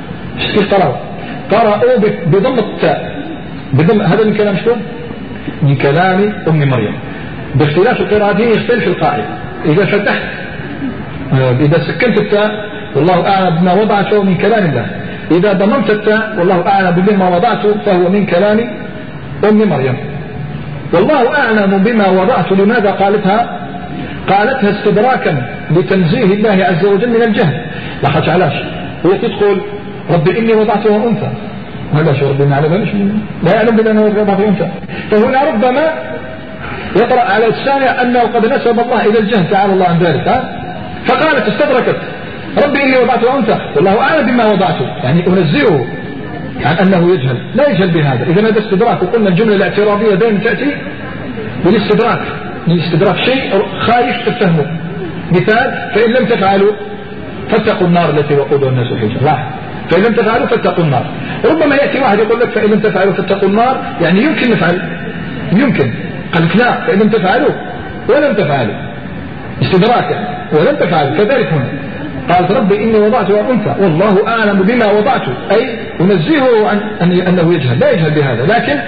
قرأوا بضم التاء، هذا من كلام شو؟ من كلام أم مريم. باختلاف القراءتين يختلف القائل. إذا فتحت إذا سكنت التاء والله أعلم بما وضعت فهو من كلام الله، إذا ضممت التاء والله أعلم بما وضعت فهو من كلام أم مريم. والله أعلم بما وضعت لماذا قالتها؟ قالتها استدراكا لتنزيه الله عز وجل من الجهل. لاحظت علاش هي تدخل ربي إني وضعتها أنثى، هذا شو ربي ما يعلمش، لا يعلم بأنه وضعتها أنثى. فهنا ربما يطرأ على السامع أنه قد نسب الله إلى الجهل، تعالى الله عن ذلك. فقالت استدركت ربي إني وضعتها أنثى والله أعلم بما وضعته، يعني أنزهه عن أنه يجهل، لا يجهل بهذا. إذا هذا استدراك، وقلنا الجملة الاعتراضية دائما تأتي بالاستدراك، الاستدراك شيء خايف تفهمه. مثال فإن لم تفعلوا فاتقوا النار التي وقودها الناس والحجارة، فإن لم تفعلوا فاتقوا النار. ربما يأتي واحد يقول لك فإن لم تفعلوا فاتقوا النار، يعني يمكن نفعل، يمكن. قال لك لا، فإن لم تفعلوا ولم تفعلوا، استدراكا ولم تفعلوا. كذلك هنا قالت ربي إني وضعتها أنثى والله أعلم بما وضعته، أي أنزهه عن أنه يجهل، لا يجهل بهذا. لكن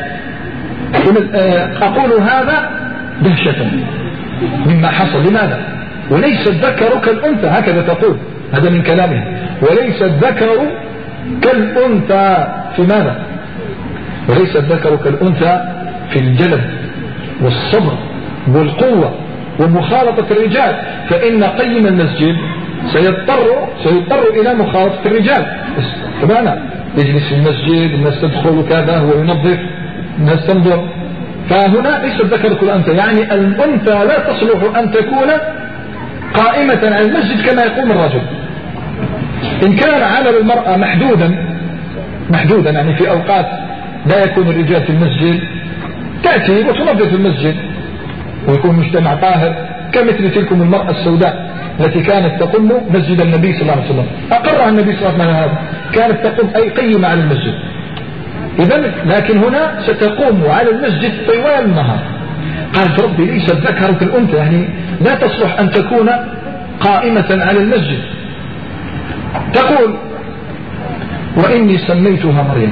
أقول هذا دهشة مما حصل. لماذا؟ وليس الذكر كالأنثى، هكذا تقول، هذا من كلامها، وليس الذكر كالأنثى. في ماذا؟ وليس الذكر كالأنثى في الجلد والصبر والقوة ومخالطة الرجال، فإن قيم المسجد سيضطر إلى مخالطة الرجال. طبعا يجلس في المسجد، الناس تدخل وكذا، هو ينظف، الناس تنظر. فهنا ليس الذكر كالأنثى، يعني الأنثى لا تصلح أن تكون قائمة على المسجد كما يقوم الرجل. إن كان عمل المرأة محدودا يعني في أوقات لا يكون الرجال في المسجد، تأتي وتنظف المسجد ويكون مجتمع طاهر، كمثل تلكم المرأة السوداء التي كانت تقوم مسجد النبي صلى الله عليه وسلم، أقرها النبي صلى الله عليه وسلم هذا، كانت تقوم أي قيمة على المسجد. إذن لكن هنا ستقوم على المسجد طوال النهار. قالت ربي ليس الذكر كالأنثى، يعني لا تصلح أن تكون قائمة على المسجد. تقول وإني سميتها مريم،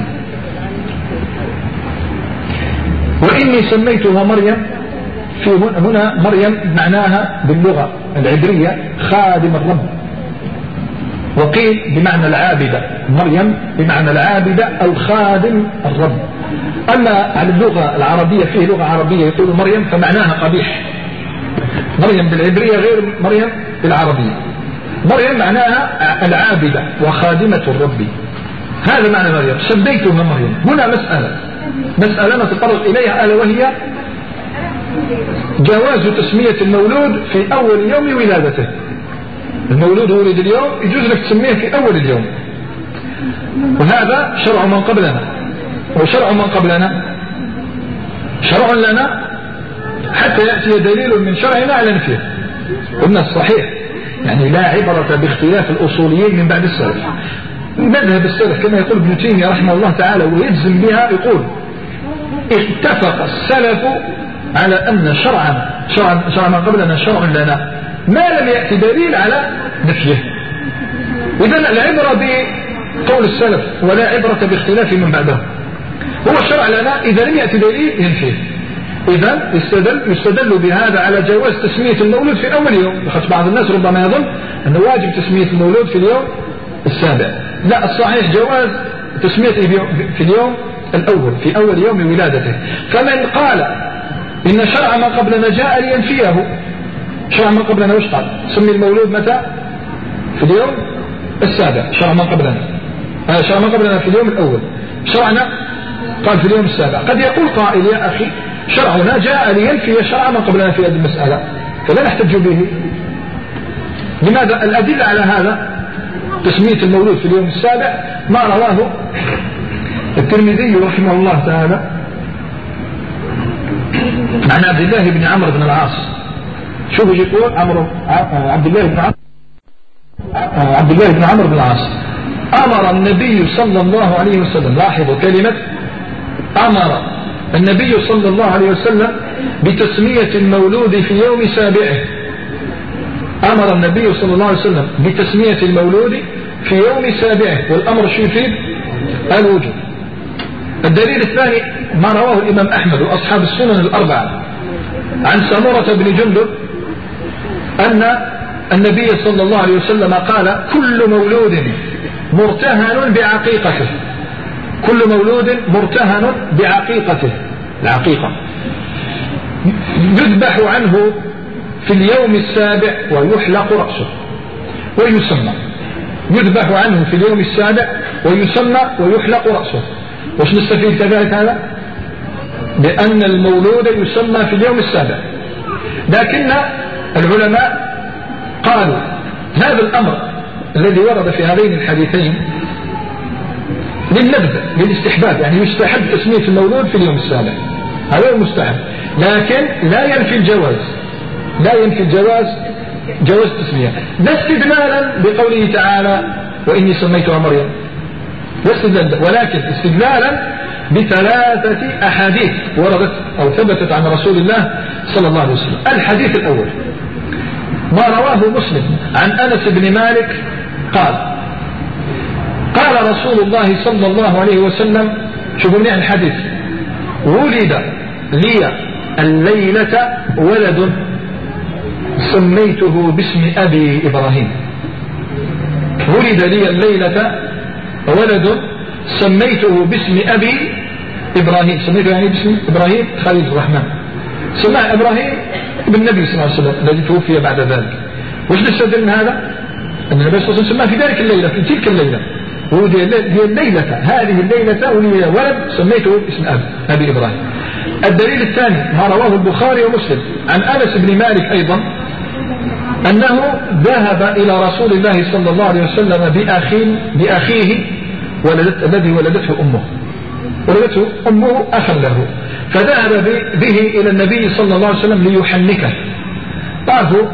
وإني سميتها مريم. في هنا مريم معناها باللغة العبرية خادم الرب، وقيل بمعنى العابدة، مريم بمعنى العابدة أو خادم الرب. أما على اللغة العربية، فيه لغة عربية يقول مريم فمعناها قبيح، مريم بالعبرية غير مريم بالعربية. مريم معناها العابدة وخادمة الرب، هذا معنى مريم. سميتها مريم. هنا مسألة، مسألة نتطرق إليها، ألا وهي جواز تسمية المولود في أول يوم ولادته. المولود ولد اليوم يجوز لك تسميه في أول اليوم، وهذا شرع من قبلنا. وشرع من قبلنا شرع لنا حتى يأتي دليل من شرعنا على نفيه. قلنا الصحيح يعني لا عبرة باختلاف الأصوليين من بعد السلف. مذهب السلف كما يقول ابن تيمية رحمه الله تعالى ويجزم بها، يقول اتفق السلف على أن شرع من قبلنا شرع لنا ما لم يأتي دليل على نفيه. إذن العبرة بقول السلف ولا عبرة باختلاف من بعده. هو الشرع لنا إذا لم يأتي دليل ينفيه. إذن يستدل بهذا على جواز تسمية المولود في أول يوم، لأن بعض الناس ربما يظن أنه واجب تسمية المولود في اليوم السابع. لا، الصحيح جواز تسميته في اليوم الأول، في أول يوم ولادته. فمن قال إن شرع ما قبلنا جاء لينفيه، شرع ما قبلنا وش قال؟ سمي المولود متى؟ في اليوم السابع. شرع ما قبلنا في اليوم الأول، شرعنا قال في اليوم السابع. قد يقول قائل يا أخي شرعنا جاء لينفي شرع ما قبلنا في هذه المسألة، فلا نحتج به. لماذا؟ الأدلة على هذا تسمية المولود في اليوم السابع ما رواه الترمذي رحمه الله تعالى عن عبد الله بن عمرو بن العاص. شوفوا يقول عبد الله بن عمرو بن العاص أمر النبي صلى الله عليه وسلم، لاحظوا كلمة أمر النبي صلى الله عليه وسلم بتسمية المولود في يوم سابعه. أمر النبي صلى الله عليه وسلم بتسمية المولود في يوم سابعه، والأمر شيء يفيد الوجوب. الدليل الثاني ما رواه الإمام أحمد وأصحاب السنن الأربعة عن سمرة بن جندب أن النبي صلى الله عليه وسلم قال كل مولود مرتهن بعقيقته، كل مولود مرتهن بعقيقته، العقيقة يذبح عنه في اليوم السابع ويحلق رأسه ويسمى، يذبح عنه في اليوم السابع ويسمى ويحلق رأسه. وش نستفيد كذلك هذا؟ بأن المولود يسمى في اليوم السابع. لكن العلماء قالوا هذا الأمر الذي ورد في هذين الحديثين للندب، للاستحباب، يعني يستحب تسمية المولود في اليوم السابع، هذا هو المستحب، لكن لا ينفي الجواز، لا ينفي الجواز، جواز تسمية. لا استدلالا بقوله تعالى وإني سميتها مريم، ولكن استدلالا بثلاثة أحاديث وردت أو ثبتت عن رسول الله صلى الله عليه وسلم. الحديث الأول ما رواه مسلم عن أنس بن مالك قال قال رسول الله صلى الله عليه وسلم، شوفوا منين الحديث، ولد لي الليلة ولد سميته باسم أبي إبراهيم. ولد لي الليلة ولد سميته باسم أبي إبراهيم، سميته يعني باسم إبراهيم خليل الرحمن، سماه إبراهيم ابن النبي صلى الله عليه وسلم الذي توفي بعد ذلك. وش نستدل من هذا؟ أن النبي صلى الله عليه وسلم سماه في ذلك الليلة، في تلك الليلة، ولد هي الليلة، هذه الليلة ولد ولد سميته باسم أبي إبراهيم. الدليل الثاني ما رواه البخاري ومسلم عن أنس بن مالك أيضا أنه ذهب إلى رسول الله صلى الله عليه وسلم بأخيه الذي ولدته أمه، ولدته أمه أخا له، فذهب به إلى النبي صلى الله عليه وسلم ليحنكه. تعرفوا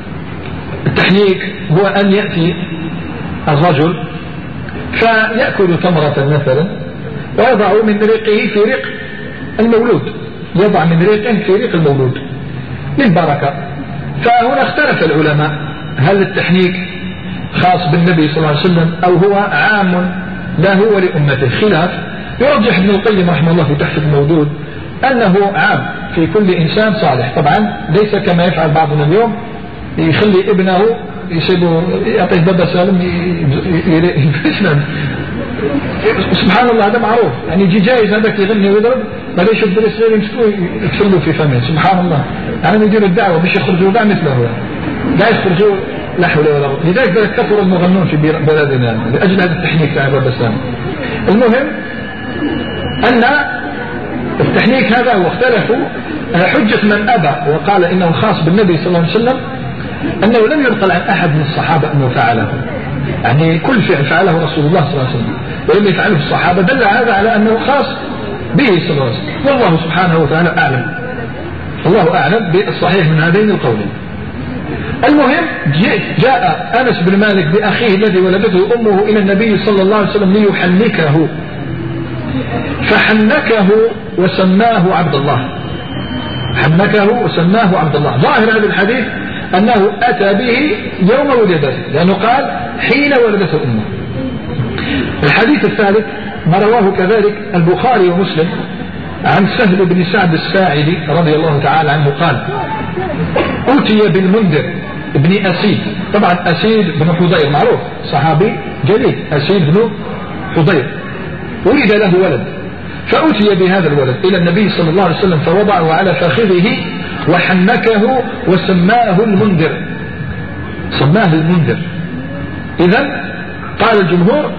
التحنيك هو أن يأتي الرجل فيأكل تمرة مثلا ويضع من ريقه في ريق المولود، يضع من ريقه في ريق المولود للبركة. فهنا اختلف العلماء هل التحنيك خاص بالنبي صلى الله عليه وسلم أو هو عام له ولأمته، خلاف. يرجح ابن القيم رحمه الله في تحفة المودود أنه عام في كل إنسان صالح، طبعا ليس كما يفعل بعضنا اليوم يخلي ابنه يسيبه يعطيه بابا سالم يسلم، سبحان الله هذا معروف، يعني يجي جايز هذاك يغني ويضرب بعدين يشوف درس غير يمسكوه يكسروا في فمه، سبحان الله، يعني يديروا الدعوة باش يخرجوا بعد مثله، لا يخرجوا لا حول ولا قوة. لذلك كثر المغنون في بلادنا لأجل هذا التحنيك تاع بابا سالم. المهم أن التحنيك هذا هو. اختلفوا حجة من أبى وقال إنه خاص بالنبي صلى الله عليه وسلم أنه لم ينقل عن أحد من الصحابة أنه فعله، يعني كل فعل فعله رسول الله صلى الله عليه وسلم ولم يفعله الصحابة، دل هذا على أنه خاص به صلى الله عليه وسلم. والله سبحانه وتعالى أعلم، الله أعلم بالصحيح من هذين القولين. المهم جاء أنس بن مالك بأخيه الذي ولدته أمه إلى النبي صلى الله عليه وسلم ليحنكه، فحنكه وسماه عبد الله، حنكه وسماه عبد الله. ظاهر هذا الحديث أنه أتى به يوم ولدته، لأنه قال حين ولدته أمه. الحديث الثالث ما رواه كذلك البخاري ومسلم عن سهل بن سعد الساعدي رضي الله تعالى عنه قال أتي بالمنذر ابن أسيد، طبعا أسيد بن حضير معروف صحابي جليل، أسيد بن حضير ولد له ولد، فأتي بهذا الولد إلى النبي صلى الله عليه وسلم فوضعه على فخذه وحنكه وسماه المنذر، سماه المنذر. إذن قال الجمهور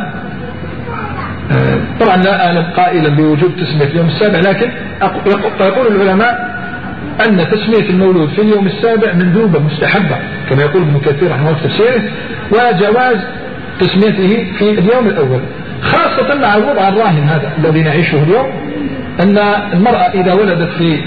طبعا لا أعلم قائلا بوجوب تسمية اليوم السابع، لكن يقول العلماء أن تسمية المولود في اليوم السابع مندوبة مستحبة كما يقول ابن كثير رحمه الله في تفسيره، وجواز تسميته في اليوم الأول، خاصة مع الوضع الراهن هذا الذي نعيشه اليوم، أن المرأة إذا ولدت في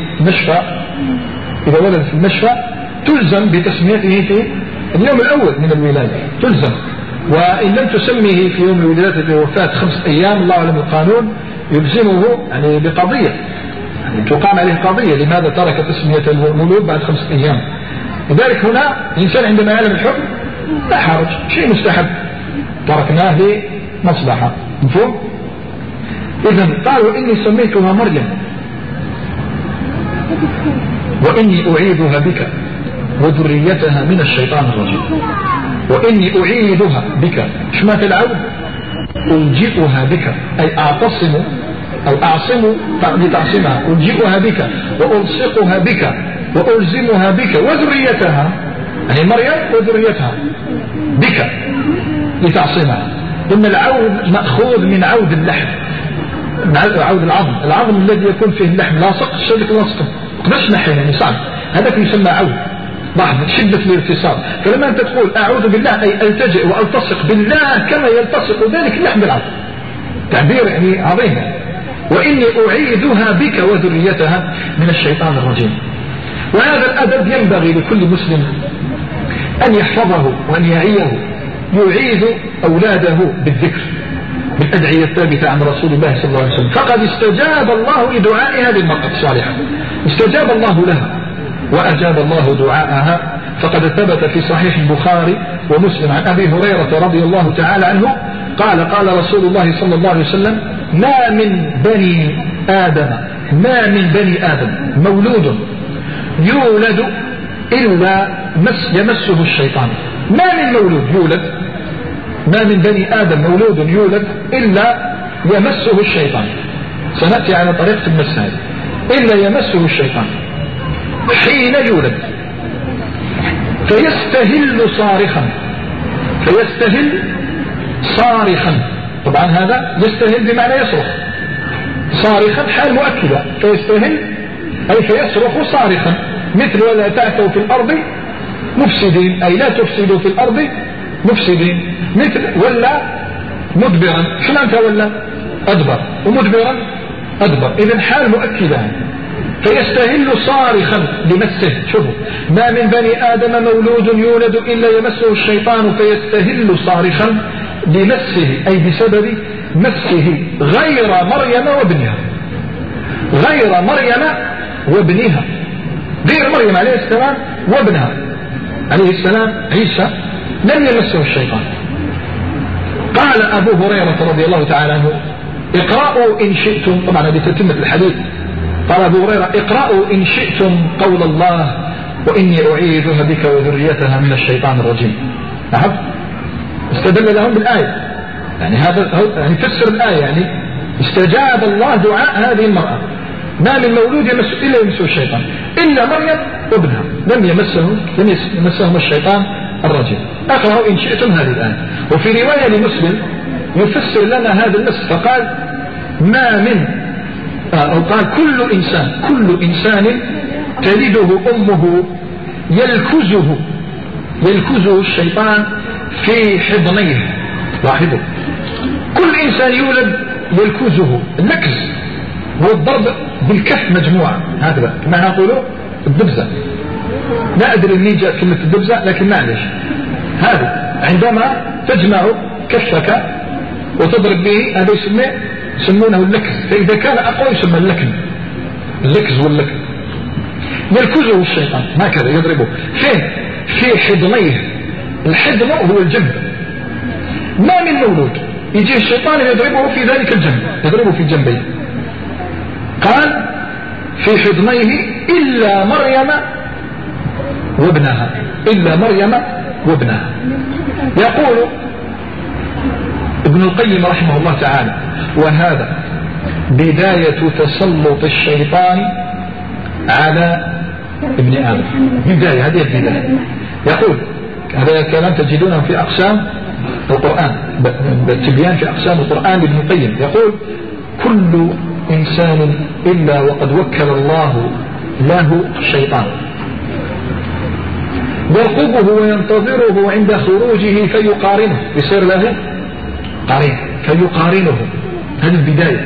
المشفى تلزم بتسميته في اليوم الأول من الولادة، تلزم، وإن لم تسميه في يوم ولادته بوفاة 5 أيام الله أعلم القانون يلزمه يعني بقضية، يعني تقام عليه قضية لماذا ترك تسمية المولود بعد 5 أيام. لذلك هنا الإنسان عندما يعلم الحكم لا حرج، شيء مستحب تركناه لمصلحة، مفهوم؟ إذن قالوا إني سميتها مريم وإني أعيذها بك وذريتها من الشيطان الرجيم، وإني أعيذها بك شمات العود ألجئها بك أي أعتصم أو أعصم لتعصمها، ألجئها بك وألصقها بك وألزمها بك وذريتها، يعني مريم وذريتها بك لتعصمها. ثم العود مأخوذ من عود اللحم، عود العظم الذي يكون فيه اللحم لاصق، الشبك لاصق قداش نحن يعني صعب، هذا يسمى عود، لاحظ شدة الاتصال. فلما أنت تقول أعوذ بالله أي ألتجئ وألتصق بالله كما يلتصق ذلك اللحم بالعظم، تعبير يعني عظيم. وإني أعيذها بك وذريتها من الشيطان الرجيم. وهذا الأدب ينبغي لكل مسلم أن يحفظه وأن يعيه، يعيذ أولاده بالذكر بالأدعية الثابتة عن رسول الله صلى الله عليه وسلم، فقد استجاب الله لدعاء هذه المرأة الصالحة، استجاب الله لها وأجاب الله دعاءها. فقد ثبت في صحيح البخاري ومسلم عن أبي هريرة رضي الله تعالى عنه قال رسول الله صلى الله عليه وسلم ما من بني آدم مولود يولد إلا يمسه الشيطان. ما من بني آدم مولود يولد إلا يمسه الشيطان، سنأتي على طريقة المس هذه، إلا يمسه الشيطان حين يولد فيستهل صارخا، طبعا هذا يستهل بمعنى يصرخ، صارخا حال مؤكدة، فيستهل أي فيصرخ صارخا، مثل ولا تعثوا في الأرض مفسدين أي لا تفسدوا في الأرض مفسدين، مثل ولا مدبرا، شو معنى ولا أدبر ومدبرا أدبر، إذن حال مؤكدة، فيستهل صارخا لمسه. شوفوا ما من بني آدم مولود يولد إلا يمسه الشيطان فيستهل صارخا لمسه أي بسبب مسه غير مريم عليه السلام وابنها عليه السلام عيسى لم يمسه الشيطان. قال أبو هريرة رضي الله تعالى عنه اقرأوا إن شئتم، طبعا هذه تتمة الحديث، قال أبو هريرة اقرأوا إن شئتم قول الله وإني أعيذها بك وذريتها من الشيطان الرجيم. نعم، استدل لهم بالآية، يعني هذا يعني فسر الآية، يعني استجاب الله دعاء هذه المرأة، ما من مولود إلا يمسه الشيطان إلا مريم وابنها لم يمسهم الشيطان الرجيم. اقرأوا إن شئتم هذه الآية. وفي رواية لمسلم يفسر لنا هذا المس فقال ما من أو قال كل إنسان تلده أمه يلكزه الشيطان في حضنيه. لاحظوا، كل إنسان يولد يلكزه. اللكز هو الضرب بالكف مجموعة هكذا، كما نقوله الدبزة. لا أدري منين جاءت كلمة الدبزة، لكن معلش، هذا عندما تجمع كفك وتضرب به هذا يسمونه اللكز. فإذا كان أقوى يسمى اللكز واللكز. يلكزه الشيطان هكذا يضربه فين؟ في حضنيه. الحضن هو الجنب. ما من مولود يجي الشيطان يضربه في ذلك الجنب، يضربه في الجنبين. قال في حضنيه إلا مريم وابنها. يقول ابن القيم رحمه الله تعالى: وهذا بداية تسلط الشيطان على ابن آدم. بداية، هذه البداية. يقول هذا الكلام تجدونه في أقسام القرآن، بالتبيان في أقسام القرآن لابن القيم. يقول: كل إنسان إلا وقد وكل الله له الشيطان يرقبه وينتظره عند خروجه فيقارنه، يصير له قرين فيقارنه. هذه البداية.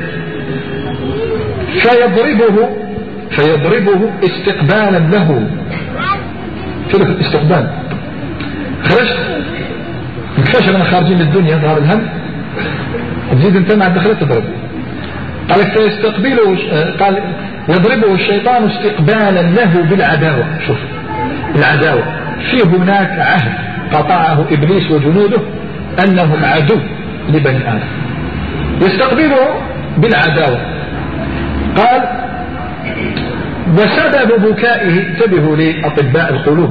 فيضربه استقبالا له. كيف الاستقبال؟ خرجت مكفاش أنا خارجين للدنيا ظهر الهم، تزيد انت مع الدخلة تضرب. قال فيستقبله، قال يضربه الشيطان استقبالا له بالعداوة. شوف العداوة، في هناك عهد قطعه إبليس وجنوده أنهم عدو لبني آدم، يستقبله بالعداوة. قال وسبب بكائه، انتبهوا لأطباء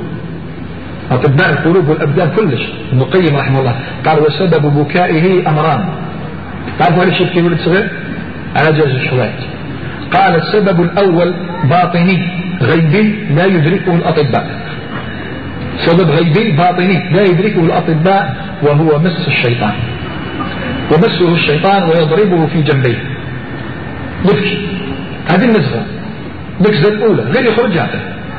القلوب والأبدان كلش، ابن القيم رحمه الله قال وسبب بكائه أمران. تعرفوا ليش يبكي ولد صغير؟ على جوز الشوائج. قال السبب الأول باطني غيبي لا يدركه الأطباء، سبب غيبي باطني لا يدركه الأطباء، وهو مس الشيطان. ومسه الشيطان ويضربه في جنبيه، يبكي. هذه النزغة النكزة الأولى غير يخرج هذا.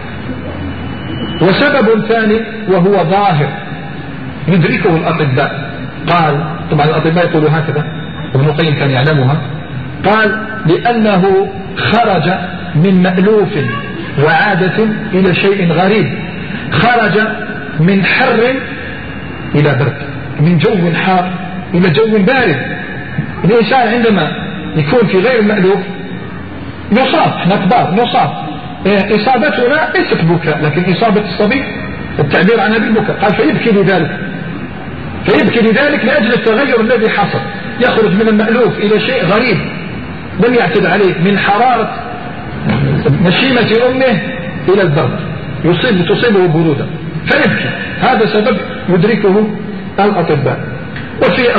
وسبب ثاني وهو ظاهر يدركه الأطباء. قال طبعا الأطباء يقولوا هكذا، ابن القيم كان يعلمها. قال لأنه خرج من مألوف وعادة إلى شيء غريب، خرج من حر إلى برد، من جو حار إلى جو بارد. الإنسان عندما يكون في غير المألوف يصاب، احنا كبار نصاب. إصابتنا ليست بكاء، لكن إصابة الصبي التعبير عنها بالبكاء. قال فيبكي لذلك لأجل التغير الذي حصل، يخرج من المألوف إلى شيء غريب لم يعتد عليه، من حرارة نشيمة أمه إلى البرد، تصيبه برودة فيبكي. هذا سبب يدركه الأطباء. وفي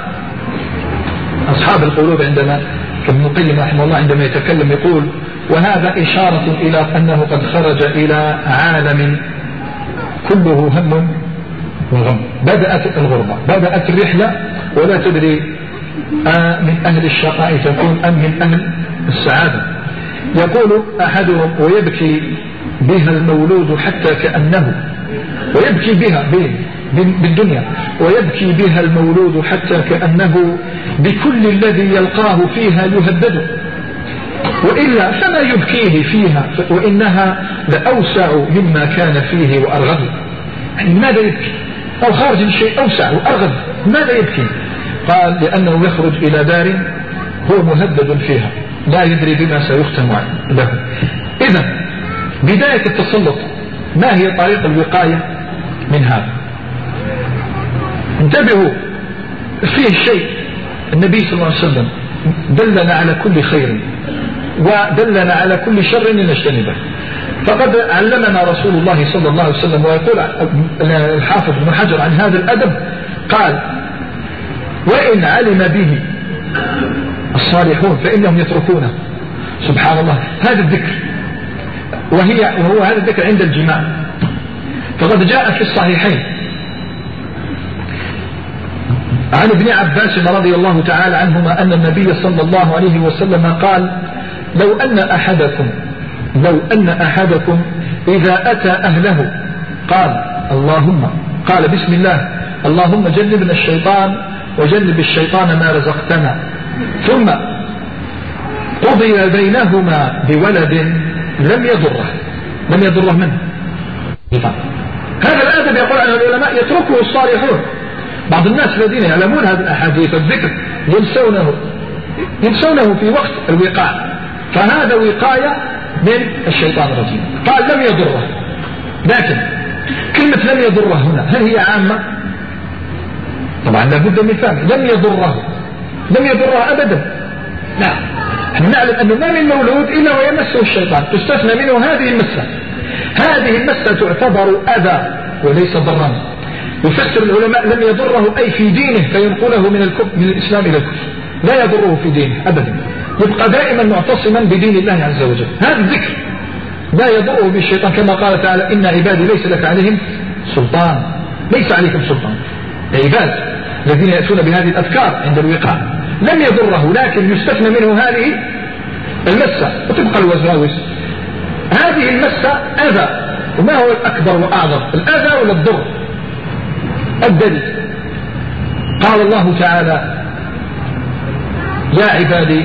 أصحاب القلوب عندما ابن القيم رحمه الله عندما يتكلم يقول وهذا إشارة إلى أنه قد خرج إلى عالم كله هم وغم. بدأت الغربة، بدأت الرحلة، ولا تدري من أهل الشقاء تكون أم من أهل السعادة. يقول أحدهم ويبكي بها المولود حتى كأنه، ويبكي بها بالدنيا، ويبكي بها المولود حتى كأنه بكل الذي يلقاه فيها يهدده، وإلا فما يبكيه فيها وإنها لأوسع مما كان فيه وأرغب. يعني لماذا يبكي؟ أو خارج الشيء أوسع وأرغب، لماذا يبكي؟ قال لأنه يخرج إلى دار هو مهدد فيها لا يدري بما سيختم له. إذن بداية التسلط ما هي طريق الوقاية من هذا؟ انتبهوا، فيه شيء النبي صلى الله عليه وسلم دلنا على كل خير ودلنا على كل شر نجتنبه. فقد علمنا رسول الله صلى الله عليه وسلم، ويقول الحافظ ابن حجر عن هذا الأدب قال وإن علم به الصالحون فإنهم يتركونه. سبحان الله، هذا الذكر وهو هذا الذكر عند الجماع. فقد جاء في الصحيحين عن ابن عباس رضي الله تعالى عنهما أن النبي صلى الله عليه وسلم قال لو أن أحدكم إذا أتى أهله قال بسم الله اللهم جنبنا الشيطان وجنب الشيطان ما رزقتنا، ثم قضي بينهما بولد لم يضره منه. هذا الأدب يقول عنه العلماء يتركه الصالحون. بعض الناس الذين يعلمون هذه الأحاديث الذكر ينسونه في وقت الوقاية، فهذا وقاية من الشيطان الرجيم. قال لم يضره، لكن كلمة لم يضره هنا هل هي عامة؟ طبعا لابد من فهم. لم يضره أبدا، لا. نحن نعلم أنه ما من مولود إلا ويمسه الشيطان، تستثنى منه هذه المسة تعتبر أذى وليس ضرا. يفسر العلماء لم يضره أي في دينه فينقله من الإسلام إلى الكفر، لا يضره في دينه أبدا، يبقى دائما معتصما بدين الله عز وجل. هذا الذكر لا يضره بالشيطان، كما قال تعالى إن عبادي ليس لك عليهم سلطان. ليس عليكم سلطان، عباد الذين يأتون بهذه الأذكار عند الوقاء. لم يضره، لكن يستثنى منه هذه المسة وتبقى الوساوس. هذه المسة أذى، وما هو الأكبر وأعظم، الأذى ولا الضر؟ الدليل قال الله تعالى يا عبادي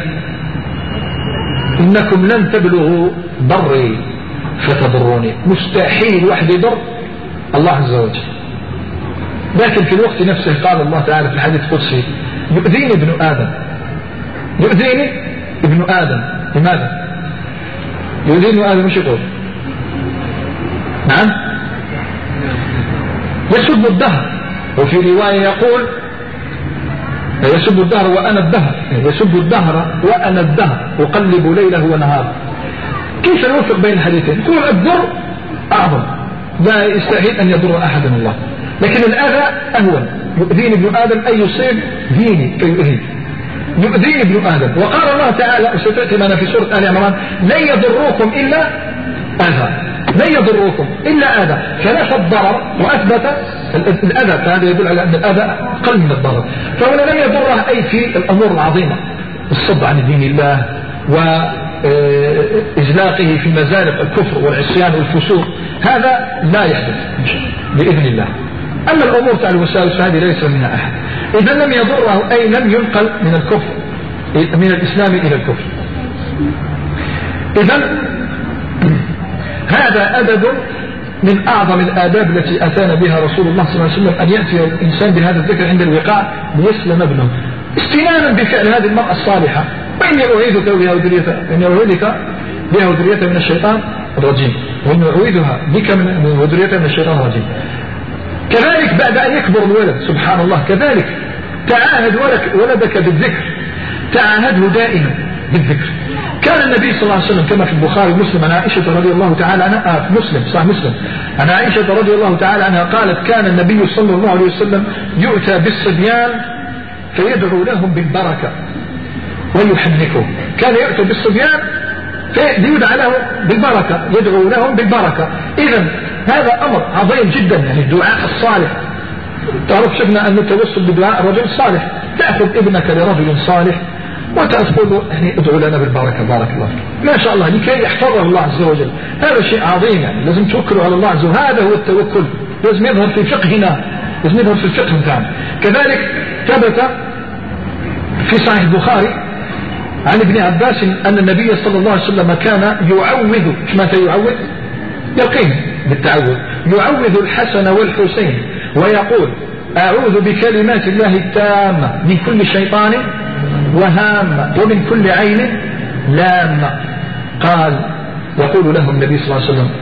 إنكم لن تبلغوا ضري فتضروني. مستحيل واحد يضر الله عز وجل، لكن في الوقت نفسه قال الله تعالى في الحديث القدسي يؤذيني ابن آدم. لماذا يؤذيني آدم؟ مش يقول نعم يسب الدهر، وفي رواية يقول يسب الدهر وأنا الدهر، يسب الدهر وأنا الدهر أقلب ليله ونهاره. كيف نوفق بين الحديثين؟ يقول الضر أعظم، لا يستحيل أن يضر أحد الله، لكن الأذى أهون. يؤذيني ابن آدم أي يصيب ديني فيؤذيني، يؤذيني ابن آدم. وقال الله تعالى وستأتي معنا في سورة آل عمران لن يضروكم إلا أذى، فنفى الضرر وأثبت الأذى، فهذا يدل على أن الأذى أقل من الضرر. فهنا لم يضره أي في الأمور العظيمة، الصد عن دين الله وإزلاقه في مزالق الكفر والعصيان والفسوق، هذا لا يحدث بإذن الله. أما الأمور تاع الوساوس هذه ليس منها أحد. إذا لم يضره أي لم ينقل من الكفر من الإسلام إلى الكفر. إذا هذا أدب من أعظم الآداب التي أتانا بها رسول الله صلى الله عليه وسلم، أن يأتي الإنسان بهذا الذكر عند الوقاء ليسلم ابنه، استنانا بفعل هذه المرأة الصالحة. وإني أعيذك بها وذريتها من الشيطان الرجيم، وإني أعيذها بك من وذريتها من الشيطان الرجيم. كذلك بعد أن يكبر الولد سبحان الله، كذلك تعاهد ولدك بالذكر، تعاهده دائما بالذكر. كان النبي صلى الله عليه وسلم كما في البخاري ومسلم عن عائشة رضي الله تعالى عنها، مسلم عن عائشة رضي الله تعالى عنها قالت كان النبي صلى الله عليه وسلم يؤتى بالصبيان فيدعو لهم بالبركة ويحنكهم. كان يؤتى بالصبيان فيدعو لهم بالبركة، يدعو لهم بالبركة. إذن هذا أمر عظيم جدا، يعني الدعاء الصالح. تعرف شفنا أن التوسل بدعاء الرجل الصالح، تأخذ ابنك لرجل صالح وتقول له يعني ادعو لنا بالبركة، بارك الله فيك، ما شاء الله، لكي يحفظه الله عز وجل. هذا شيء عظيم، يعني لازم توكلوا على الله عز وجل، هذا هو التوكل، لازم يظهر في فقهنا، لازم يظهر في الفقه بتاعنا. كذلك ثبت في صحيح البخاري عن ابن عباس أن النبي صلى الله عليه وسلم كان يعوذ، متى يعوذ؟ يقين بالتعوذ، يعوذ الحسن والحسين ويقول أعوذ بكلمات الله التامة من كل شيطان وهامة ومن كل عين لامة. قال يقول له النبي صلى الله عليه وسلم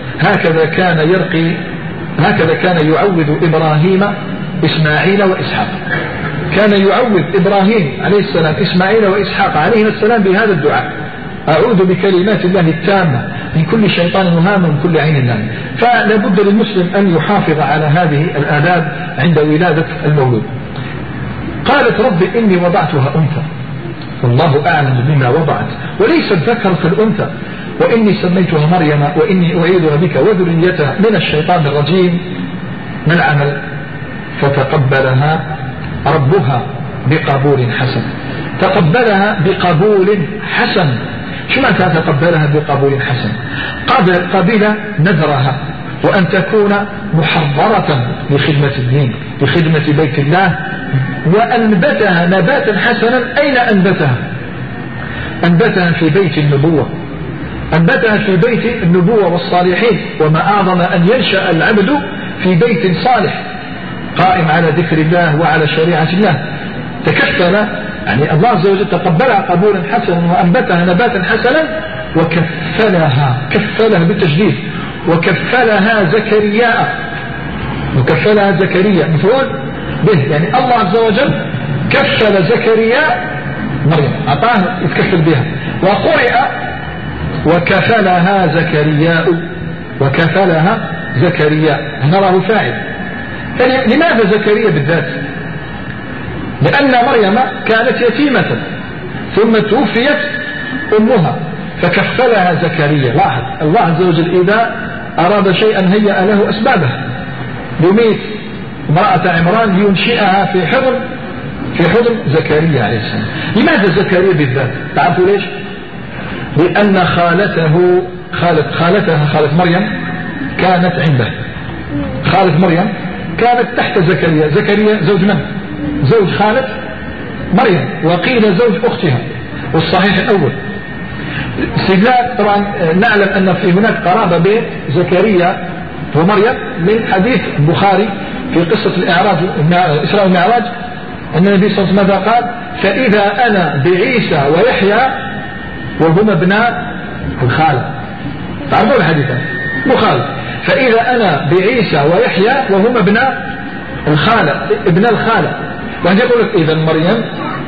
هكذا كان يعوذ إبراهيم إسماعيل وإسحاق. كان يعوذ إبراهيم عليه السلام إسماعيل وإسحاق عليه السلام بهذا الدعاء، أعوذ بكلمات الله التامة من كل شيطان وهامة ومن كل عين لامة. فلا بد للمسلم أن يحافظ على هذه الآداب عند ولادة المولود. قالت رب إني وضعتها أنثى والله أعلم بما وضعت وليس الذكر كالأنثى وإني سميتها مريم وإني أعيذها بك وذريتها من الشيطان الرجيم. ما العمل؟ فتقبلها ربها بقبول حسن، تقبلها بقبول حسن. شو معنى تقبلها بقبول حسن؟ قبل نذرها وأن تكون محضرة لخدمة الدين لخدمة بيت الله، وأنبتها نباتا حسنا. أين أنبتها؟ أنبتها في بيت النبوة، أنبتها في بيت النبوة والصالحين. وما أعظم أن ينشأ العبد في بيت صالح قائم على ذكر الله وعلى شريعة الله. تكفل يعني الله عز وجل تقبلها قبولا حسنا وأنبتها نباتا حسنا، كفلها بالتجديد، وكفلها زكريا مفعول به، يعني الله عز وجل كفل زكريا مريم، أعطاه يتكفل بها. وقرئ وكفلها زكريا، نراه فاعل. لماذا زكريا بالذات؟ لأن مريم كانت يتيمة ثم توفيت أمها فكفلها زكريا. لاحظ الله عز وجل إذا أراد شيئا هيأ له أسبابه. يميت امرأة عمران لينشئها في حضن زكريا عليه السلام. لماذا زكريا بالذات؟ تعرفوا ليش؟ لأن خالة مريم كانت عنده. خالة مريم كانت تحت زكريا زوج من؟ زوج خالة مريم، وقيل زوج أختها، والصحيح الأول. استدلال طبعا نعلم أن في هناك قرابة بين زكريا ومريم من حديث البخاري في قصة الإسراء والمعراج، أن النبي صلى الله عليه وسلم ماذا قال؟ فإذا أنا بعيسى ويحيى وهما ابناء الخالة. تعرفون الحديث البخاري، فإذا أنا بعيسى ويحيى وهما ابناء الخالة. وأن يقول لك إذا مريم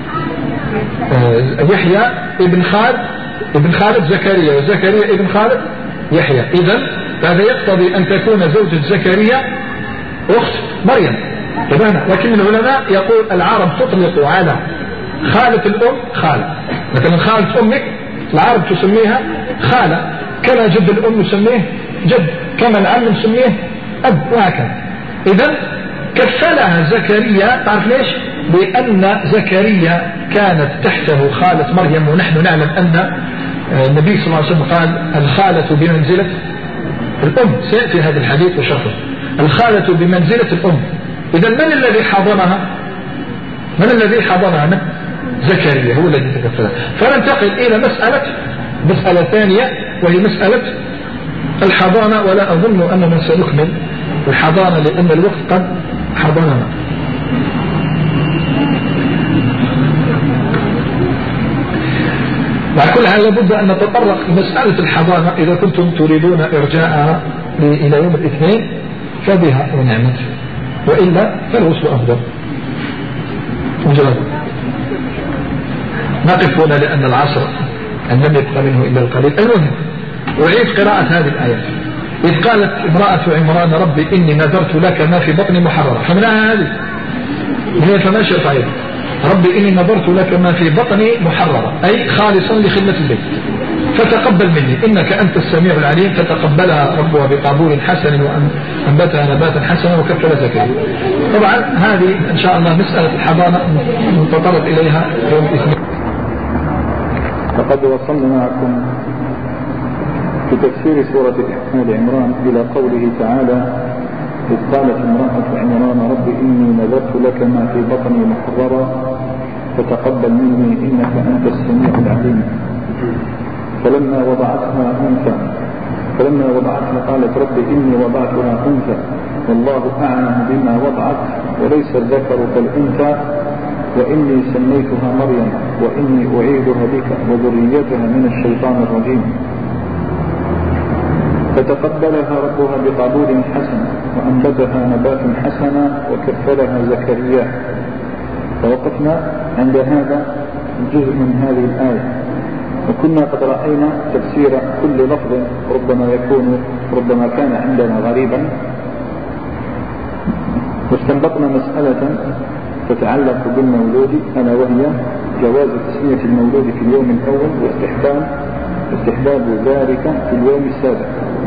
يحيى ابن خالد زكريا، وزكريا ابن خالد يحيى. إذا هذا يقتضي أن تكون زوجة زكريا أخت مريم. لكن العلماء يقول العرب تطلق على خالة الأم خالة. مثلا خالة أمك العرب تسميها خالة، كما جد الأم نسميه جد، كما العم نسميه أب، وهكذا. إذا كفلها زكريا. تعرف ليش؟ لأن زكريا كانت تحته خالة مريم، ونحن نعلم أن النبي صلى الله عليه وسلم قال الخالة بمنزلة الأم. سيأتي هذا الحديث وشرحه. الخالة بمنزلة الأم. إذا من الذي حضنها؟ زكريا هو الذي تكفلها. فننتقل إلى مسألة ثانية، وهي مسألة الحضانة. ولا أظن أننا سنكمل الحضانة لأن الوقت قد حضننا. مع كل حال لابد أن نتطرق لمسألة الحضانة. إذا كنتم تريدون إرجاءها إلى يوم الاثنين فبها ونعمت، وإلا فالوصل أفضل. نقف هنا لأن العصر أن لم يبقى منه إلا القليل. المهم أعيد قراءة هذه الآية. إذ قالت امرأة عمران ربي إني نذرت لك ما في بطني محررة. فمنها هذه هي فماشي طيب. ربي إني نذرت لك ما في بطني محررة، أي خالصا لخدمة البيت، فتقبل مني إنك أنت السميع العليم. فتقبلها ربها بقبول حسن وأنبتها نباتا حسنا وكفل زكريا. طبعا هذه إن شاء الله مسألة الحضانة نتطرق إليها يوم الاثنين. فقد وصلنا معكم في تفسير سورة آل عمران إلى قوله تعالى إذ قالت امرأة عمران رب إني نذرت لك ما في بطني محررا فتقبل مني إنك أنت السميع العليم. فلما وضعتها قالت رب إني وضعتها أنثى والله أعلم بما وضعت وليس الذكر كالأنثى وإني سميتها مريم وإني أعيذها بك وذريتها من الشيطان الرجيم. فتقبلها ربها بقبول حسن وأنبتها نباتا حسنا وكفلها زكريا. فوقفنا عند هذا الجزء من هذه الآية، وكنا قد رأينا تفسير كل لفظ ربما كان عندنا غريبا، واستنبطنا مسألة تتعلق بالمولود، ألا وهي جواز تسمية المولود في اليوم الأول واستحباب ذلك في اليوم السابع.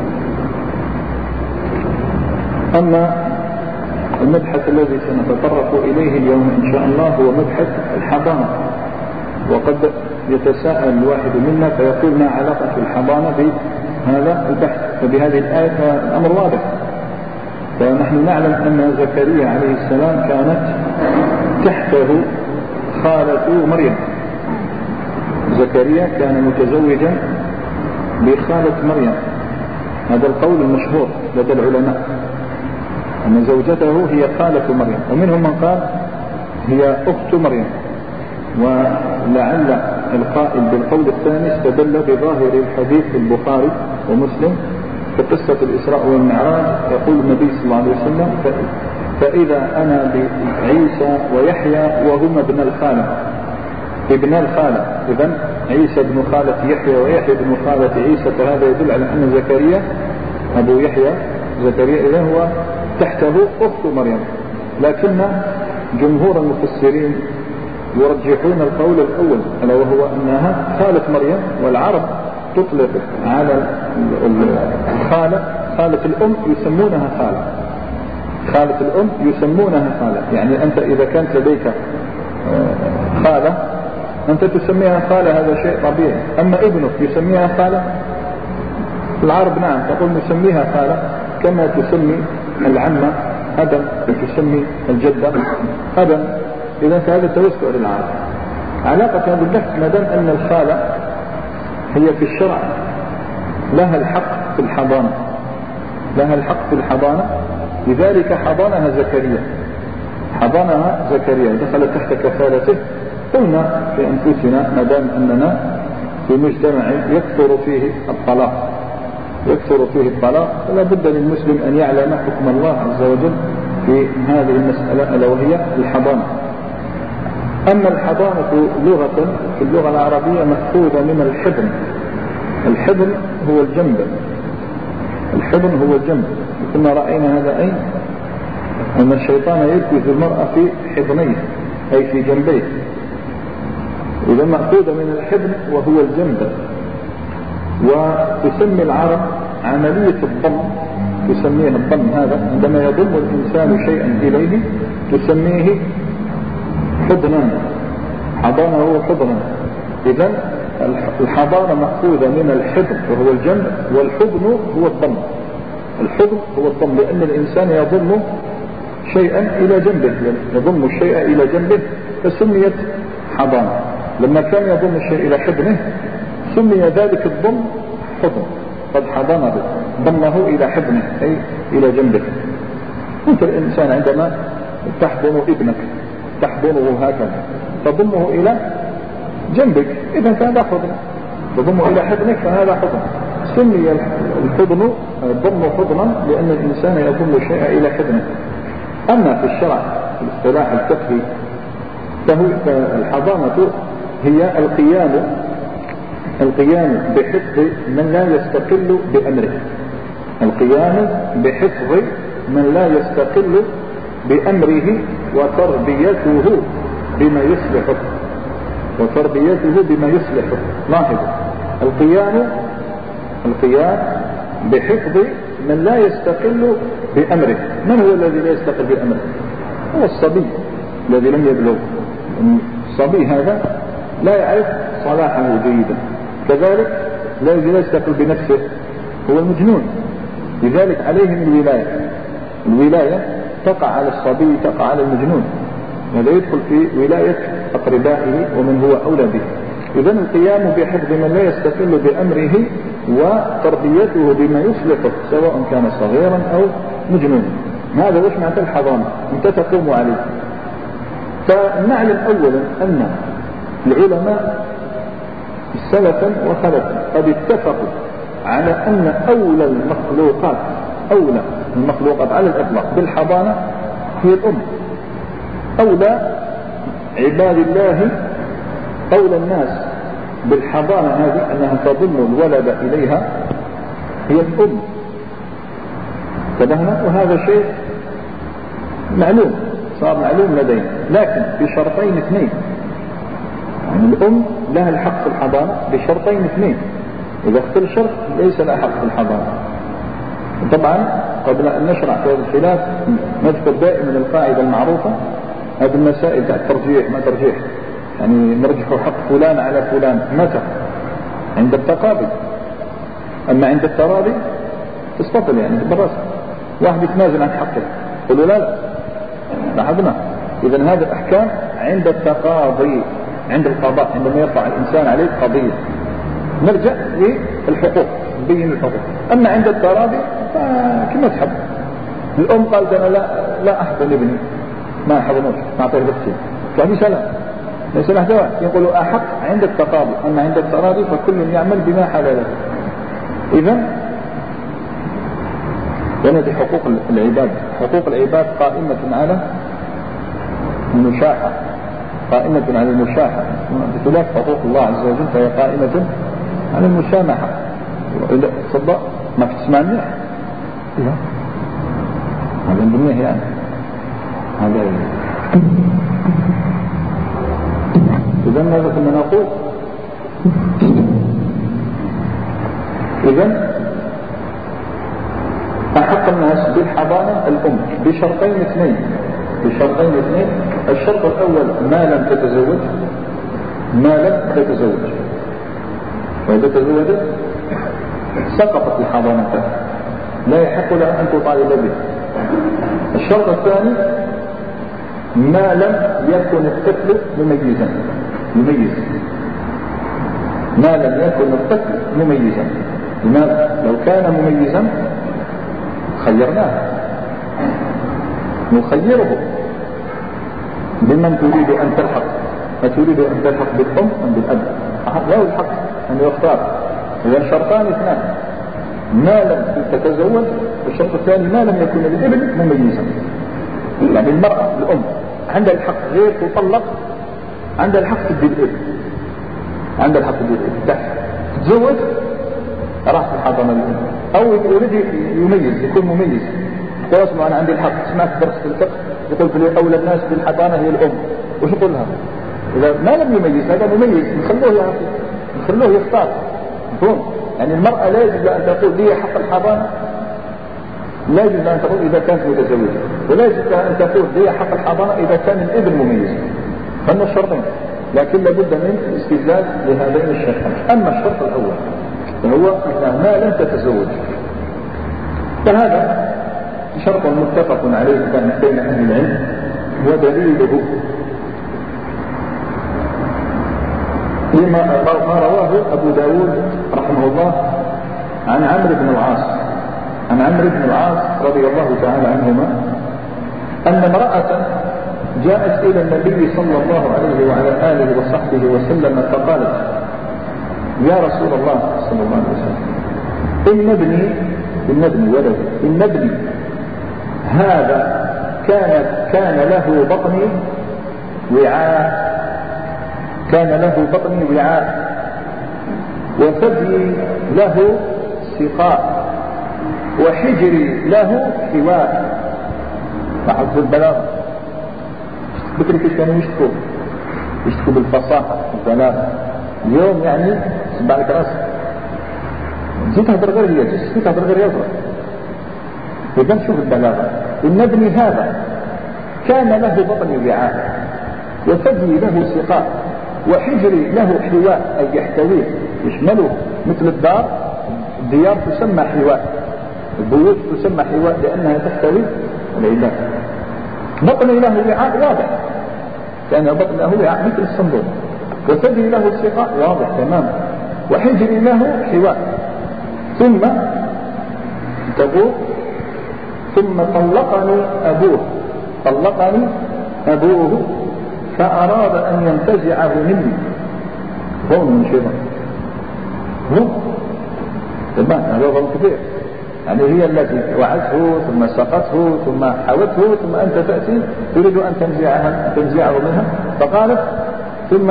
أما المبحث الذي سنتطرق إليه اليوم إن شاء الله هو مبحث الحضانة. وقد يتساءل الواحد منا فيقول ما علاقة الحضانة بهذا البحث؟ فبهذه الآية الأمر واضح. فنحن نعلم أن زكريا عليه السلام كانت تحته خالة مريم. زكريا كان متزوجا بخالة مريم، هذا القول المشهور لدى العلماء أن زوجته هي خالة مريم، ومنهم من قال هي أخت مريم. ولعل القائل بالقول الثاني استدل بظاهر الحديث في البخاري ومسلم في قصة الإسراء والمعراج. يقول النبي صلى الله عليه وسلم فإذا أنا بعيسى ويحيى وهما ابن الخالة. إذن عيسى ابن خالة يحيى ويحيى ابن خالة عيسى، فهذا يدل على أن زكريا أبو يحيى زكريا إذن هو تحته أخت مريم. لكن جمهور المفسرين يرجحون القول الأول ألا وهو أنها خالة مريم، والعرب تطلق على الخالة خالة الأم يسمونها خالة الأم يسمونها خالة. يعني أنت إذا كانت لديك خالة أنت تسميها خالة، هذا شيء طبيعي. أما ابنك يسميها خالة، العرب نعم تقول نسميها خالة كما تسمي العمة أبا وتسمي الجدة أبا. إذا هذا توسع للعرب. علاقة هذا البحث ما دام أن الخالة هي في الشرع لها الحق في الحضانة، لذلك حضانها زكريا دخلت تحت كفالته. قلنا في أنفسنا ما دام أننا في مجتمع يكثر فيه الطلاق فلا بد للمسلم أن يعلم حكم الله عز وجل في هذه المسألة ألا وهي الحضانة. أما الحضانة لغة في اللغة العربية مأخوذة من الحضن. الحضن هو الجنب. كنا رأينا هذا أين؟ أن الشيطان يلبس المرأة في حضنيه أي في جنبيه. إذا مأخوذة من الحضن وهو الجنب. وتسمي العرب عملية الضم، تسميها الضم هذا عندما يضم الإنسان شيئا إليه تسميه حضنا. حضانه هو حضنا. إذن الحضانة مأخوذة من الحضن وهو الجنب، والحضن هو الضم. الحضن هو الضم لأن الإنسان يضم شيئا إلى جنبه، يضم الشيء إلى جنبه فسميت حضانة. لما كان يضم الشيء إلى حضنه سمي ذلك الضم حضن، قد حضنه ضمه إلى حضنه أي إلى جنبه. أنت الإنسان عندما تحضن ابنك تحضنه هكذا تضمه إلى جنبك، إذا كان حضن، تضمه إلى حضنك فهذا حضن. سمي الحضن ضم حضنا لأن الإنسان يضم الشيء إلى حضنه. أما في الشرع في الاصطلاح الفقهي فالحضانة هي القيام بحفظ من لا يستقل بأمره. القيام بحفظ من لا يستقل بأمره وتربيته بما يصلحه. لاحظوا القيام بحفظ من لا يستقل بأمره. من هو الذي لا يستقل بأمره؟ هو الصبي الذي لم يبلغ. الصبي هذا لا يعرف صلاحه جيدا، كذلك لا يستقل بنفسه هو المجنون. لذلك عليهم الولاية تقع على الصبي تقع على المجنون، هذا يدخل في ولاية أقربائه ومن هو أولى به. إذن القيام بحفظ من لا يستقل بأمره وتربيته بما يصلحه سواء كان صغيرا أو مجنون. هذا وش معنى الحضانة؟ أنت تقوم عليه. فنعلم أولا أن العلماء سلفا وخلفا قد اتفقوا على أن أولى المخلوقات على الإطلاق بالحضانة هي الأم. أولى عباد الله أولى الناس بالحضانة هذه أنها تضم الولد إليها هي الأم. انتبهنا؟ وهذا شيء معلوم، صار معلوم لدينا، لكن بشرطين اثنين. يعني الأم لها الحق في الحضانة بشرطين اثنين، إذا اختل شرط ليس لها حق في الحضانة. طبعا قبل أن نشرع في هذا الخلاف نذكر دائما القاعدة المعروفة، هذه المسائل تاع الترجيح ما ترجيح. يعني نرجح حق فلان على فلان متى؟ عند التقاضي. أما عند التراضي تستطل يعني بالرأس واحد يتنازل عن حقه قلوا لا لاحظنا. إذن هذا الأحكام عند التقاضي، عند القضاء، عندما يرفع الإنسان عليه قضية نرجع للحقوق نبين الحقوق. أما عند التراضي فكما تحب. الأم قالت أنا لا أحضن ابني ما أحضنوش ما أعطيه بختي فهذه سلام ليس له دواء. يقولوا أحق عند التقاضي. أما عند التراضي فكل يعمل بما حل له. إذن هذه حقوق العباد. حقوق العباد قائمة على المشاحة، قائمة على المشاحة بخلاف حقوق الله عز وجل فهي قائمة على المسامحة. إذا تصدق ما في تسمعني لا هذا نبنيه يعني هذا إذا ماذا كنا نقول؟ إذا أحق الناس بالحضانة الأم بشرطين اثنين. الشرط الأول ما لم تتزوج وإذا تزوجت سقطت الحضانة لا يحق لها أن تطالب به. الشرط الثاني ما لم يكن الطفل مميزا ما لم يكن الطفل مميزا. لماذا؟ لو كان مميزا خيرناه نخيره بمن تريد أن تلحق. تريد أن تلحق بالأم أم بالأب له الحق أن يختار. إذا شرطان اثنان ما لم تتزوج والشرط الثاني ما لم يكن الابن مميزا. يعني المرأة الأم عندها الحق غير تطلق عندها الحق تدي الابن تتزوج راح تحضن الأم أو يريد يميز يكون مميز يقول اسمع أنا عندي الحق سمعت درس في الفقه يقول في أولى الناس بالحضانة هي الأم وش يقول لها؟ إذا ما لم يميز هذا مميز نخلوه يختار. مفهوم؟ يعني المرأة لا يجب أن تقول لي حق الحضانة لا يجب أن تقول إذا كانت متزوجة ولا يجب أن تقول لي حق الحضانة إذا كان الابن مميز. هم الشرطين لكن لابد من استدلال لهذين الشرطين. أما الشرط الأول فهو أنها ما لم تتزوج فهذا شرط متفق عليه بين أهل العلم ودليله لما رواه أبو داود رحمه الله عن عمرو بن العاص رضي الله تعالى عنهما أن امرأة جاءت إلى النبي صلى الله عليه وعلى آله وصحبه وسلم فقالت يا رسول الله صلى الله عليه وسلم إن ابني هذا كان له بطني وعاء وثدي له سقاء وحجري له حواء. لاحظوا البلاغة بكري كيف كانوا يشتكوا بالفصاحة والبلاغة. اليوم يعني سبع لك راسك جيت هدر غير هي جيت هدر غير يضرب. إذا نشوف البلاغة إن ابني هذا كان له بطني وعاء وثدي له سقاء وحجري له حواء أي يحتويه يشمله مثل الديار تسمى حواء البيوت تسمى حواء لأنها تحتوي العباد. بطني له وعاء واضح كان بطن له وعاء مثل الصندوق وثدي له سقاء واضح تماما وحجري له حواء. ثم طلقني أبوه فأراد أن ينتزعه مني. هو من شيطان هو طبعا هذا ظلم كبير. يعني هي التي وعته ثم سقته ثم حوته ثم أنت تأتي تريد أن تنزعه منها. فقالت ثم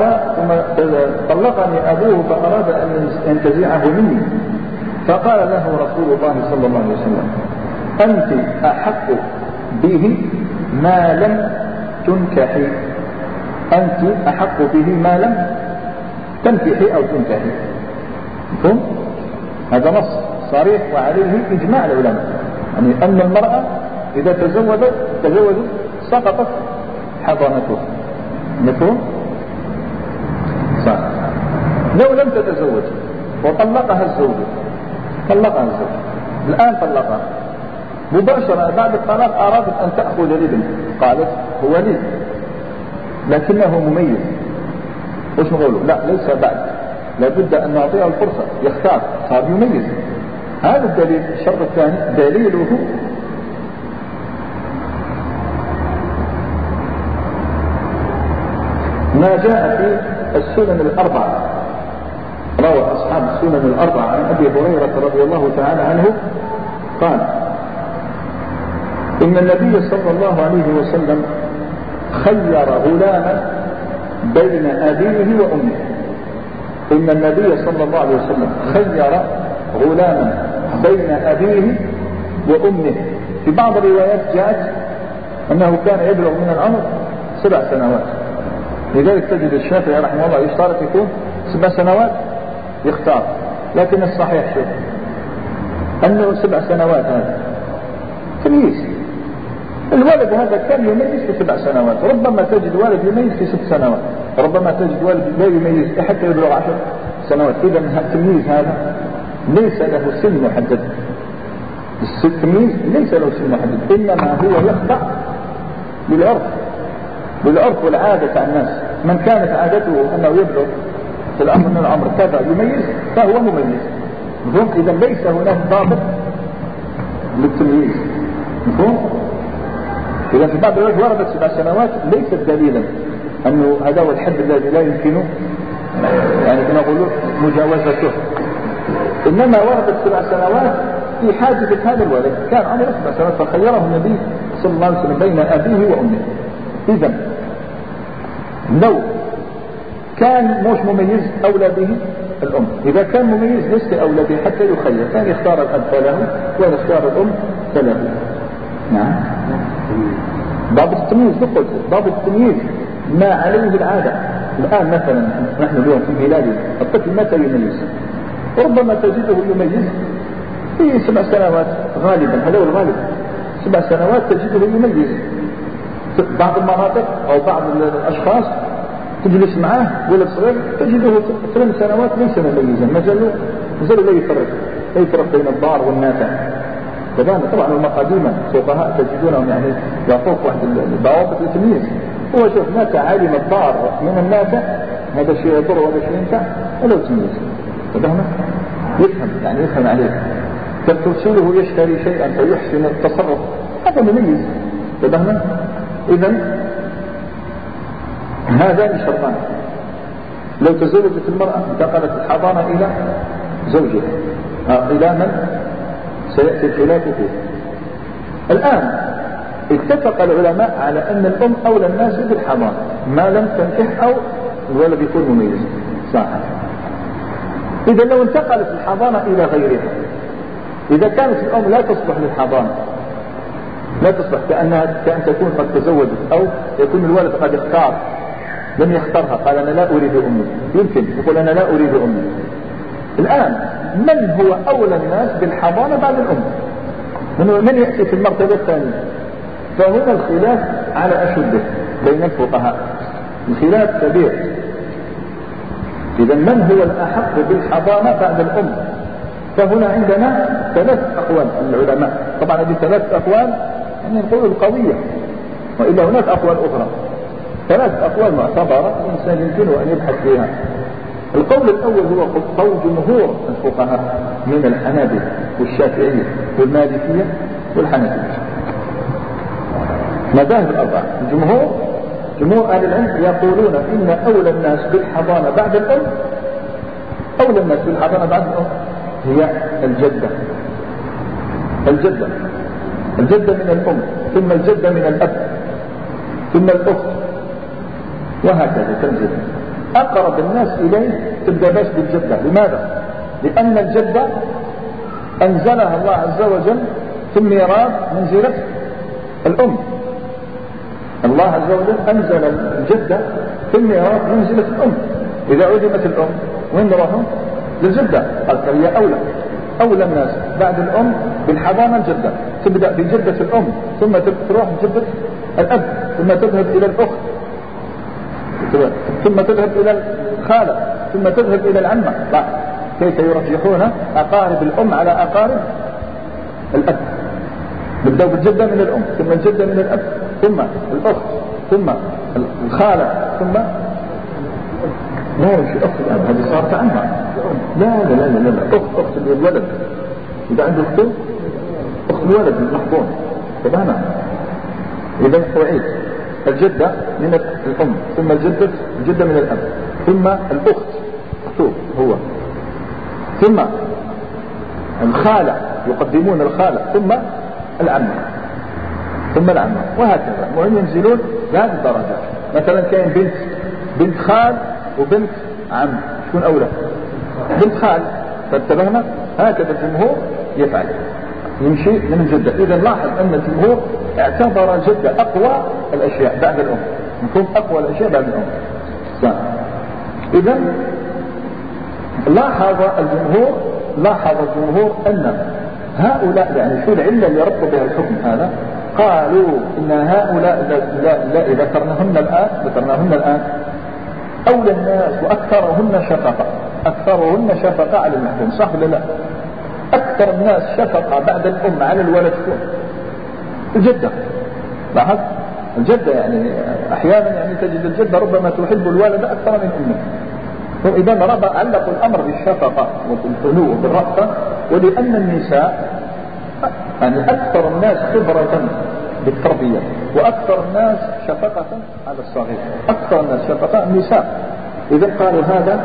طلقني أبوه فأراد أن ينتزعه مني. فقال له رسول الله صلى الله عليه وسلم أنت أحق به ما لم تنكحي. أنت أحق به ما لم تنكحي أو تنكحي. مفهوم؟ هذا نص صريح وعليه إجماع العلماء يعني أن المرأة إذا تزوجت سقطت حضانتها. مفهوم؟ لو لم تتزوج وطلقها الزوج الآن طلقها مباشرة بعد الطلاق أرادت أن تأخذ الابن، قالت هو لي لكنه مميز، وش نقوله؟ لا ليس بعد، لابد أن نعطيه الفرصة يختار، صار يميز. هذا الدليل. الشرط الثاني دليله ما جاء في السنن الأربعة، روى أصحاب السنن الأربعة عن أبي هريرة رضي الله تعالى عنه قال إن النبي صلى الله عليه وسلم خير غلاما بين أبيه وأمه. إن النبي صلى الله عليه وسلم خير غلاما بين أبيه وأمه. في بعض الروايات جاءت أنه كان يبلغ من العمر 7 سنوات، لذلك تجد الشافعي رحمه الله يشترط يكون 7 سنوات يختار، لكن الصحيح شيء أنه 7 سنوات هذا تمييز. الولد هذا كان يميز في 7 سنوات، ربما تجد ولد يميز في 6 سنوات، ربما تجد ولد لا يميز حتى يبلغ 10 سنوات. إذا التمييز هذا ليس له سن محدد، التمييز ليس له سن محدد، إنما هو يخضع للعرف والعادة عن الناس. من كانت عادته أنه يبلغ في الأمر من العمر كذا يميز فهو مميز. مفهوم؟ إذا ليس هناك ضابط للتمييز. مفهوم؟ إذا في بعض الوقت وردت 7 سنوات ليست دليلا أنه هذا هو الحد الذي لا يمكن يعني كما نقول مجاوزته، إنما وردت 7 سنوات في حادثة هذا الولد، كان عمره 7 سنوات فخيره النبي صلى الله عليه وسلم بين أبيه وأمه. إذا لو كان مش مميز أولى به الأم، إذا كان مميز ليس أولى به حتى يخير، كان يختار الأب فله ولا يختار الأم فله. نعم. باب التمييز قلت باب التمييز ما عليه العادة. الآن مثلا نحن اليوم في بلادنا الطفل متى يميز؟ ربما تجده يميز في 7 سنوات غالبا، هذا هو الغالب. 7 سنوات تجده يميز. بعض المناطق أو بعض الأشخاص تجلس معه ولد صغير تجده 8 سنوات ليس مميزا، ما زالوا لا يفرق بين الضار والنافع. طبعا هم قديما فقهاء تجدونهم يعني يعطوك واحد الضوابط للتمييز. هو شوف متى علم الضار من النافع، هذا الشيء يضر وهذا الشيء ينفع، ولو تمييز فهمنا يفهم عليه. ترسله يشتري شيئا فيحسن التصرف، هذا مميز. فهمنا؟ إذن هذان شرطان. لو تزوجت المرأة انتقلت الحضانة إلى زوجها، إلى من سيأتي الخلاف فيه. الآن اتفق العلماء على أن الأم أولى الناس بالحضانة ما لم تنكح أو الولد يكون مميز. صح. إذا لو انتقلت الحضانة إلى غيرها، إذا كانت الأم لا تصلح للحضانة، لا تصلح كأن تكون قد تزوجت أو يكون الولد قد اختار لم يختارها، قال أنا لا أريد أمي، يمكن يقول أنا لا أريد أمي. الآن من هو أولى الناس بالحضانة بعد الأم؟ من يأتي في المرتبة الثانية؟ فهنا الخلاف على أشده بين الفقهاء، الخلاف كبير. إذا من هو الأحق بالحضانة بعد الأم؟ فهنا عندنا 3 أقوال العلماء. طبعا هذه 3 أقوال يعني نقول القوية، وإلا هناك أقوال أخرى. 3 أقوال معتبرة الإنسان يمكنه أن يبحث فيها. القول الأول هو قول جمهور الفقهاء من الحنابلة والشافعية والمالكية والحنفية، مذاهب الأربعة. جمهور أهل العلم يقولون إن أولى الناس بالحضانة بعد الأم، أولى الناس بالحضانة بعد الأم هي الجدة من الأم، ثم الجدة من الأب، ثم الأخت، وهكذا تنزل. أقرب الناس إليه تبدأ باش بالجدة. لماذا؟ لأن الجدة أنزلها الله عز وجل في الميراث منزلة الأم. الله عز وجل أنزل الجدة في الميراث منزلة الأم. إذا عدمت الأم وين نروحهم؟ للجدة. قالت هي أولى الناس بعد الأم بالحضانة الجدة. تبدأ بجدة الأم، ثم تروح بجدة الأب، ثم تذهب إلى الأخت، ثم تذهب إلى الخالة، ثم تذهب إلى العمة. لا، كيف يرجحون أقارب الأم على أقارب الأب؟ نبدأ بالجدة من الأم، ثم الجدة من الأب، ثم الأخت، ثم الخالة، ثم لا يمشي أخت الأب، هذه صارت عمة. لا لا لا لا لا، أخت الولد، إذا عنده أخت الولد المحضون. تماما. إذا أعيد: الجدة من الأم، ثم الجدة من الأب، ثم الأخت أخته هو، ثم الخالة، يقدمون الخالة، ثم العمة، وهكذا. المهم ينزلون بهذه الدرجات. مثلا كاين بنت خال وبنت عم، شكون أولى؟ بنت خال. فانتبهنا؟ هكذا الجمهور يفعل، يمشي من الجدة. إذا لاحظ أن الجمهور اعتبر الجدة أقوى الأشياء بعد الأم، يكون أقوى الأشياء بعد الأم. إذا لاحظ الجمهور أن هؤلاء، يعني شو العلة اللي ربطوا بها الحكم هذا؟ قالوا إن هؤلاء لا ذكرناهن الآن أولى الناس وأكثرهن شفقة على المحكوم. صح ولا لا؟ أكثر الناس شفقة بعد الأم على الولد الجدة. لاحظ الجدة، يعني أحيانا يعني تجد الجدة ربما تحب الولد أكثر من أمه. وإذا علقوا الأمر بالشفقة وبالحنو وبالرأفة، ولأن النساء يعني أكثر الناس خبرة بالتربية وأكثر الناس شفقة على الصغير، أكثر الناس شفقة النساء. إذا قالوا هذا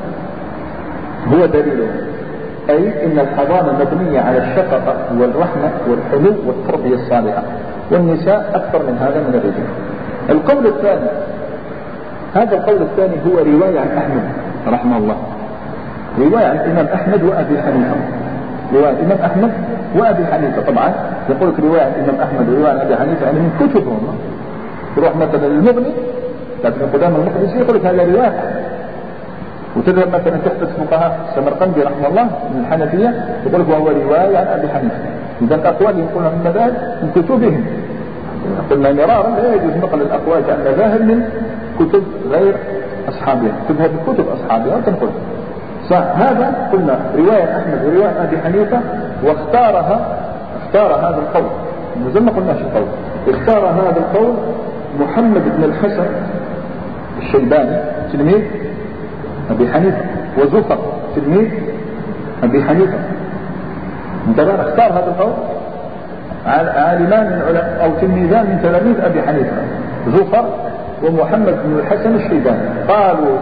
هو دليله، أي إن الحضانة مبنية على الشفقة والرحمة والحنو والتربية الصالحة، والنساء أكثر من هذا من الرجال. القول الثاني، هذا القول الثاني هو رواية عن أحمد رحمه الله، رواية عن الإمام أحمد وأبي حنيفة، رواية الإمام أحمد وأبي حنيفة. طبعا يقول لك رواية عن الإمام أحمد ورواية عن أبي حنيفة يعني من كتبهم. تروح مثلا للمغني ابن قدامة المقدسي يقول لك هذا رواية، وتذهب مثلا تحدث فقهاء السمرقندي رحمه الله من الحنفية يقول لك وهو رواية عن أبي حنيفة. إذا الأقوال ينقلها من المذاهب من كتبهم. قلنا مرارا لا يجوز نقل الأقوال عن المذاهب من كتب غير أصحابها، تذهب كتب أصحابها وتنقلها. هذا قلنا رواية أحمد ورواية أبي حنيفة، اختار هذا القول، زي ما قلناش القول، اختار هذا القول محمد بن الحسن الشيباني تلميذ أبي حنيفة، وزفر تلميذ أبي حنيفة. انتبه، اختار هذا القول عالمان من علماء أو تلميذان من تلاميذ أبي حنيفة، زفر ومحمد بن الحسن الشيباني. قالوا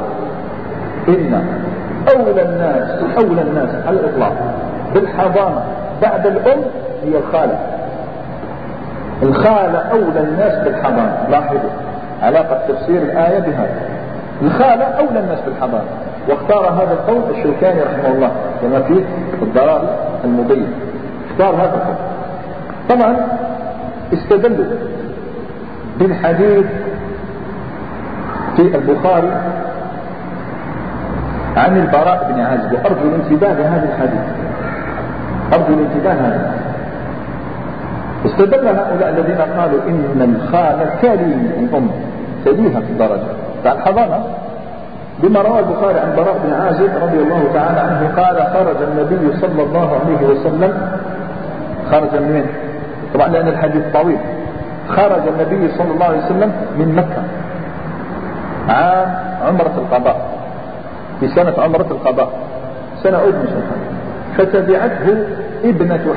إن أولى الناس على الإطلاق بالحضانة بعد الأم هي الخالة أولى الناس بالحضانة. لاحظوا علاقة تفسير الآية بهذا، الخالة أولى الناس بالحضانة. واختار هذا القول الشوكاني رحمه الله كما في الضلال المبين، اختار هذا القول. طبعا استدلوا بالحديث في البخاري عن البراء بن عازب، وأرجو الانتباه لهذا الحديث، استدل هؤلاء الذين قالوا إن الخالة تلي الأم، تليها في الدرجة بتاع الحضانة، بما روى البخاري عن البراء بن عازب رضي الله تعالى عنه قال خرج النبي صلى الله عليه وسلم، خرج من طبعا لأن الحديث طويل، خرج النبي صلى الله عليه وسلم من مكة عام عمرة القضاء، في سنة عمرة القضاء، سنة فتبعته ابنة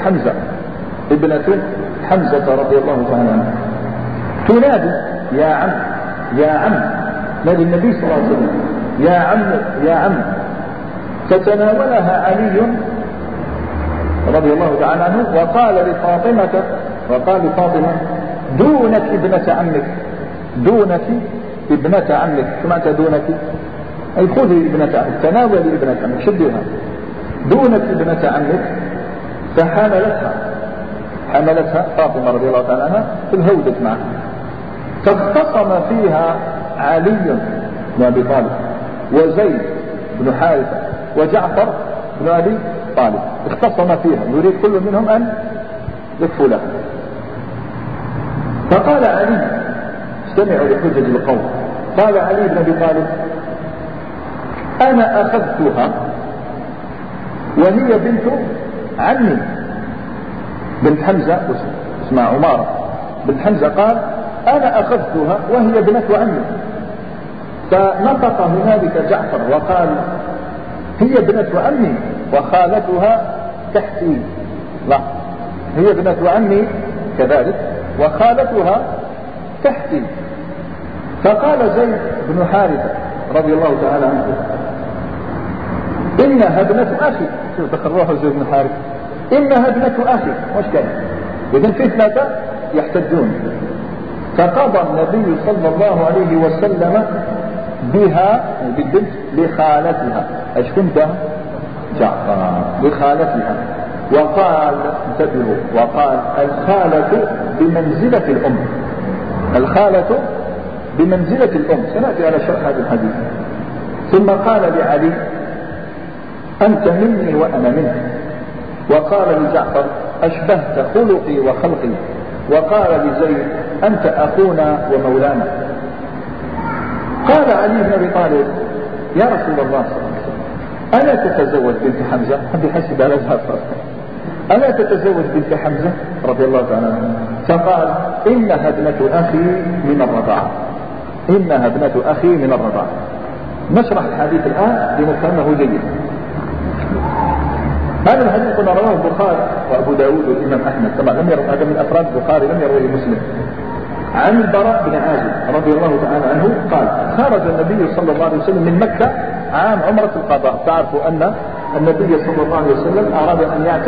حمزة رضي الله تعالى عنه تنادي يا عم نادي النبي صلى الله عليه وسلم يا عم فتناولها علي رضي الله تعالى عنه وقال لفاطمة دونك ابنة عمك. شو معنى دونك؟ أي خذي ابنة عمك، تناولي ابنة عمك، شديها، دونك ابنة عمك. فحملتها فاطمة رضي الله تعالى عنها فالهودت معها، فاختصم فيها علي بن أبي طالب وزيد بن حارثة وجعفر بن أبي طالب، اختصم فيها، يريد كل منهم أن يكفوا له. فقال علي، استمعوا لحجج القوم، قال علي بن أبي طالب أنا أخذتها وهي بنت عمي بنت حمزة اسمها عمارة بنت حمزة قال أنا أخذتها وهي بنت عمي. فنطق هنالك جعفر وقال هي بنت عمي وخالتها تحتي. لا، هي بنت عمي كذلك وخالتها تحتي. فقال زيد بن حارثة رضي الله تعالى عنه إنها ابنة أخي. شوف تخرجها زيد بن حارثة إنها ابنة أخي. وش كان إذن في ثلاثة يحتجون. فقضى النبي صلى الله عليه وسلم بها بالبنت لخالتها. ايش كنت جعفر لخالتها. وقال انتبهوا وقال الخالة بمنزلة الأم. الخالة بمنزلة الأم. سنأتي على شرح هذا الحديث. ثم قال لعلي أنت مني وأنا منك. وقال لجعفر أشبهت خلقي وخلقي. وقال لزيد أنت أخونا ومولانا. قال علي بن أبي طالب يا رسول الله صلى الله عليه وسلم ألا تتزوج بنت حمزة؟ حد يحسب على جعفر ألا تتزوج بنت حمزة رضي الله تعالى عنه؟ فقال إنها ابنة أخي من الرضاعة. إنها ابنة أخي من الرضاعة. نشرح الحديث الآن لنفهمه جيدا. هذا الحديث قلنا رواه البخاري وأبو داود والإمام أحمد. طبعا لم يروي هذا من أفراد البخاري لم يرويه مسلم. عن البراء بن عازب رضي الله تعالى عنه قال خرج النبي صلى الله عليه وسلم من مكة عام عمرة القضاء. تعرفوا أن النبي صلى الله عليه وسلم أراد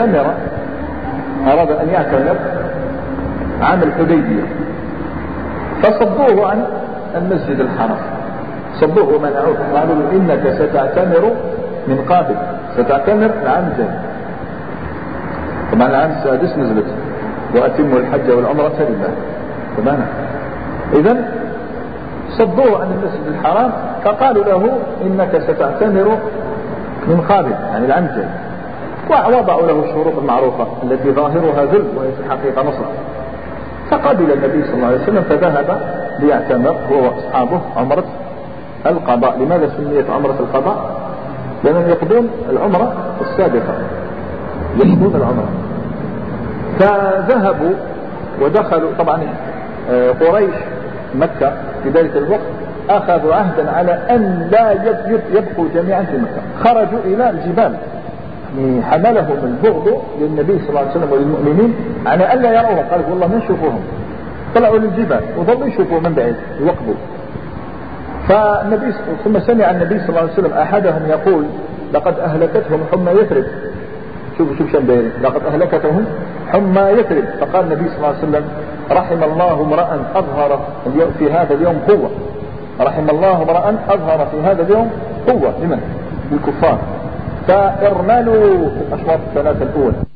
أن يعتمر عام الحديبية. فصدوه عن المسجد الحرام. صدوه ومنعوه قالوا له إنك ستعتمر من قابل ستعتمر العام الجاي. طبعا العام السادس نزلت وأتموا الحج والعمرة لله. تمام. إذن صدوه عن المسجد الحرام فقالوا له إنك ستعتمر من قابل يعني العام الجاي. ووضعوا له الشروط المعروفة التي ظاهرها ذل وهي في الحقيقة نصر. فقبل النبي صلى الله عليه وسلم فذهب ليعتمر هو وأصحابه عمرة القضاء. لماذا سميت عمرة القضاء؟ لأنهم يقضون العمرة السابقة يقضون العمرة. فذهبوا ودخلوا. طبعا قريش مكة في ذلك الوقت أخذوا عهدا على أن لا يبقوا جميعا في مكة. خرجوا إلى الجبال يعني حملهم البغض للنبي صلى الله عليه وسلم وللمؤمنين على أن لا يروا. قالوا والله ما نشوفوهم. طلعوا للجبال وظلوا يشوفوا من بعيد يوقفوا. ثم سمع النبي صلى الله عليه وسلم أحدهم يقول لقد أهلكتهم حمى يثرب. شوف شان دايرين لقد أهلكتهم حمى يثرب. فقال النبي صلى الله عليه وسلم رحم الله امرأ أظهر في هذا اليوم قوة. رحم الله امرأ أظهر في هذا اليوم قوة. لمن؟ الكفار. فارملوا في الأشواط الثلاثة الأولى.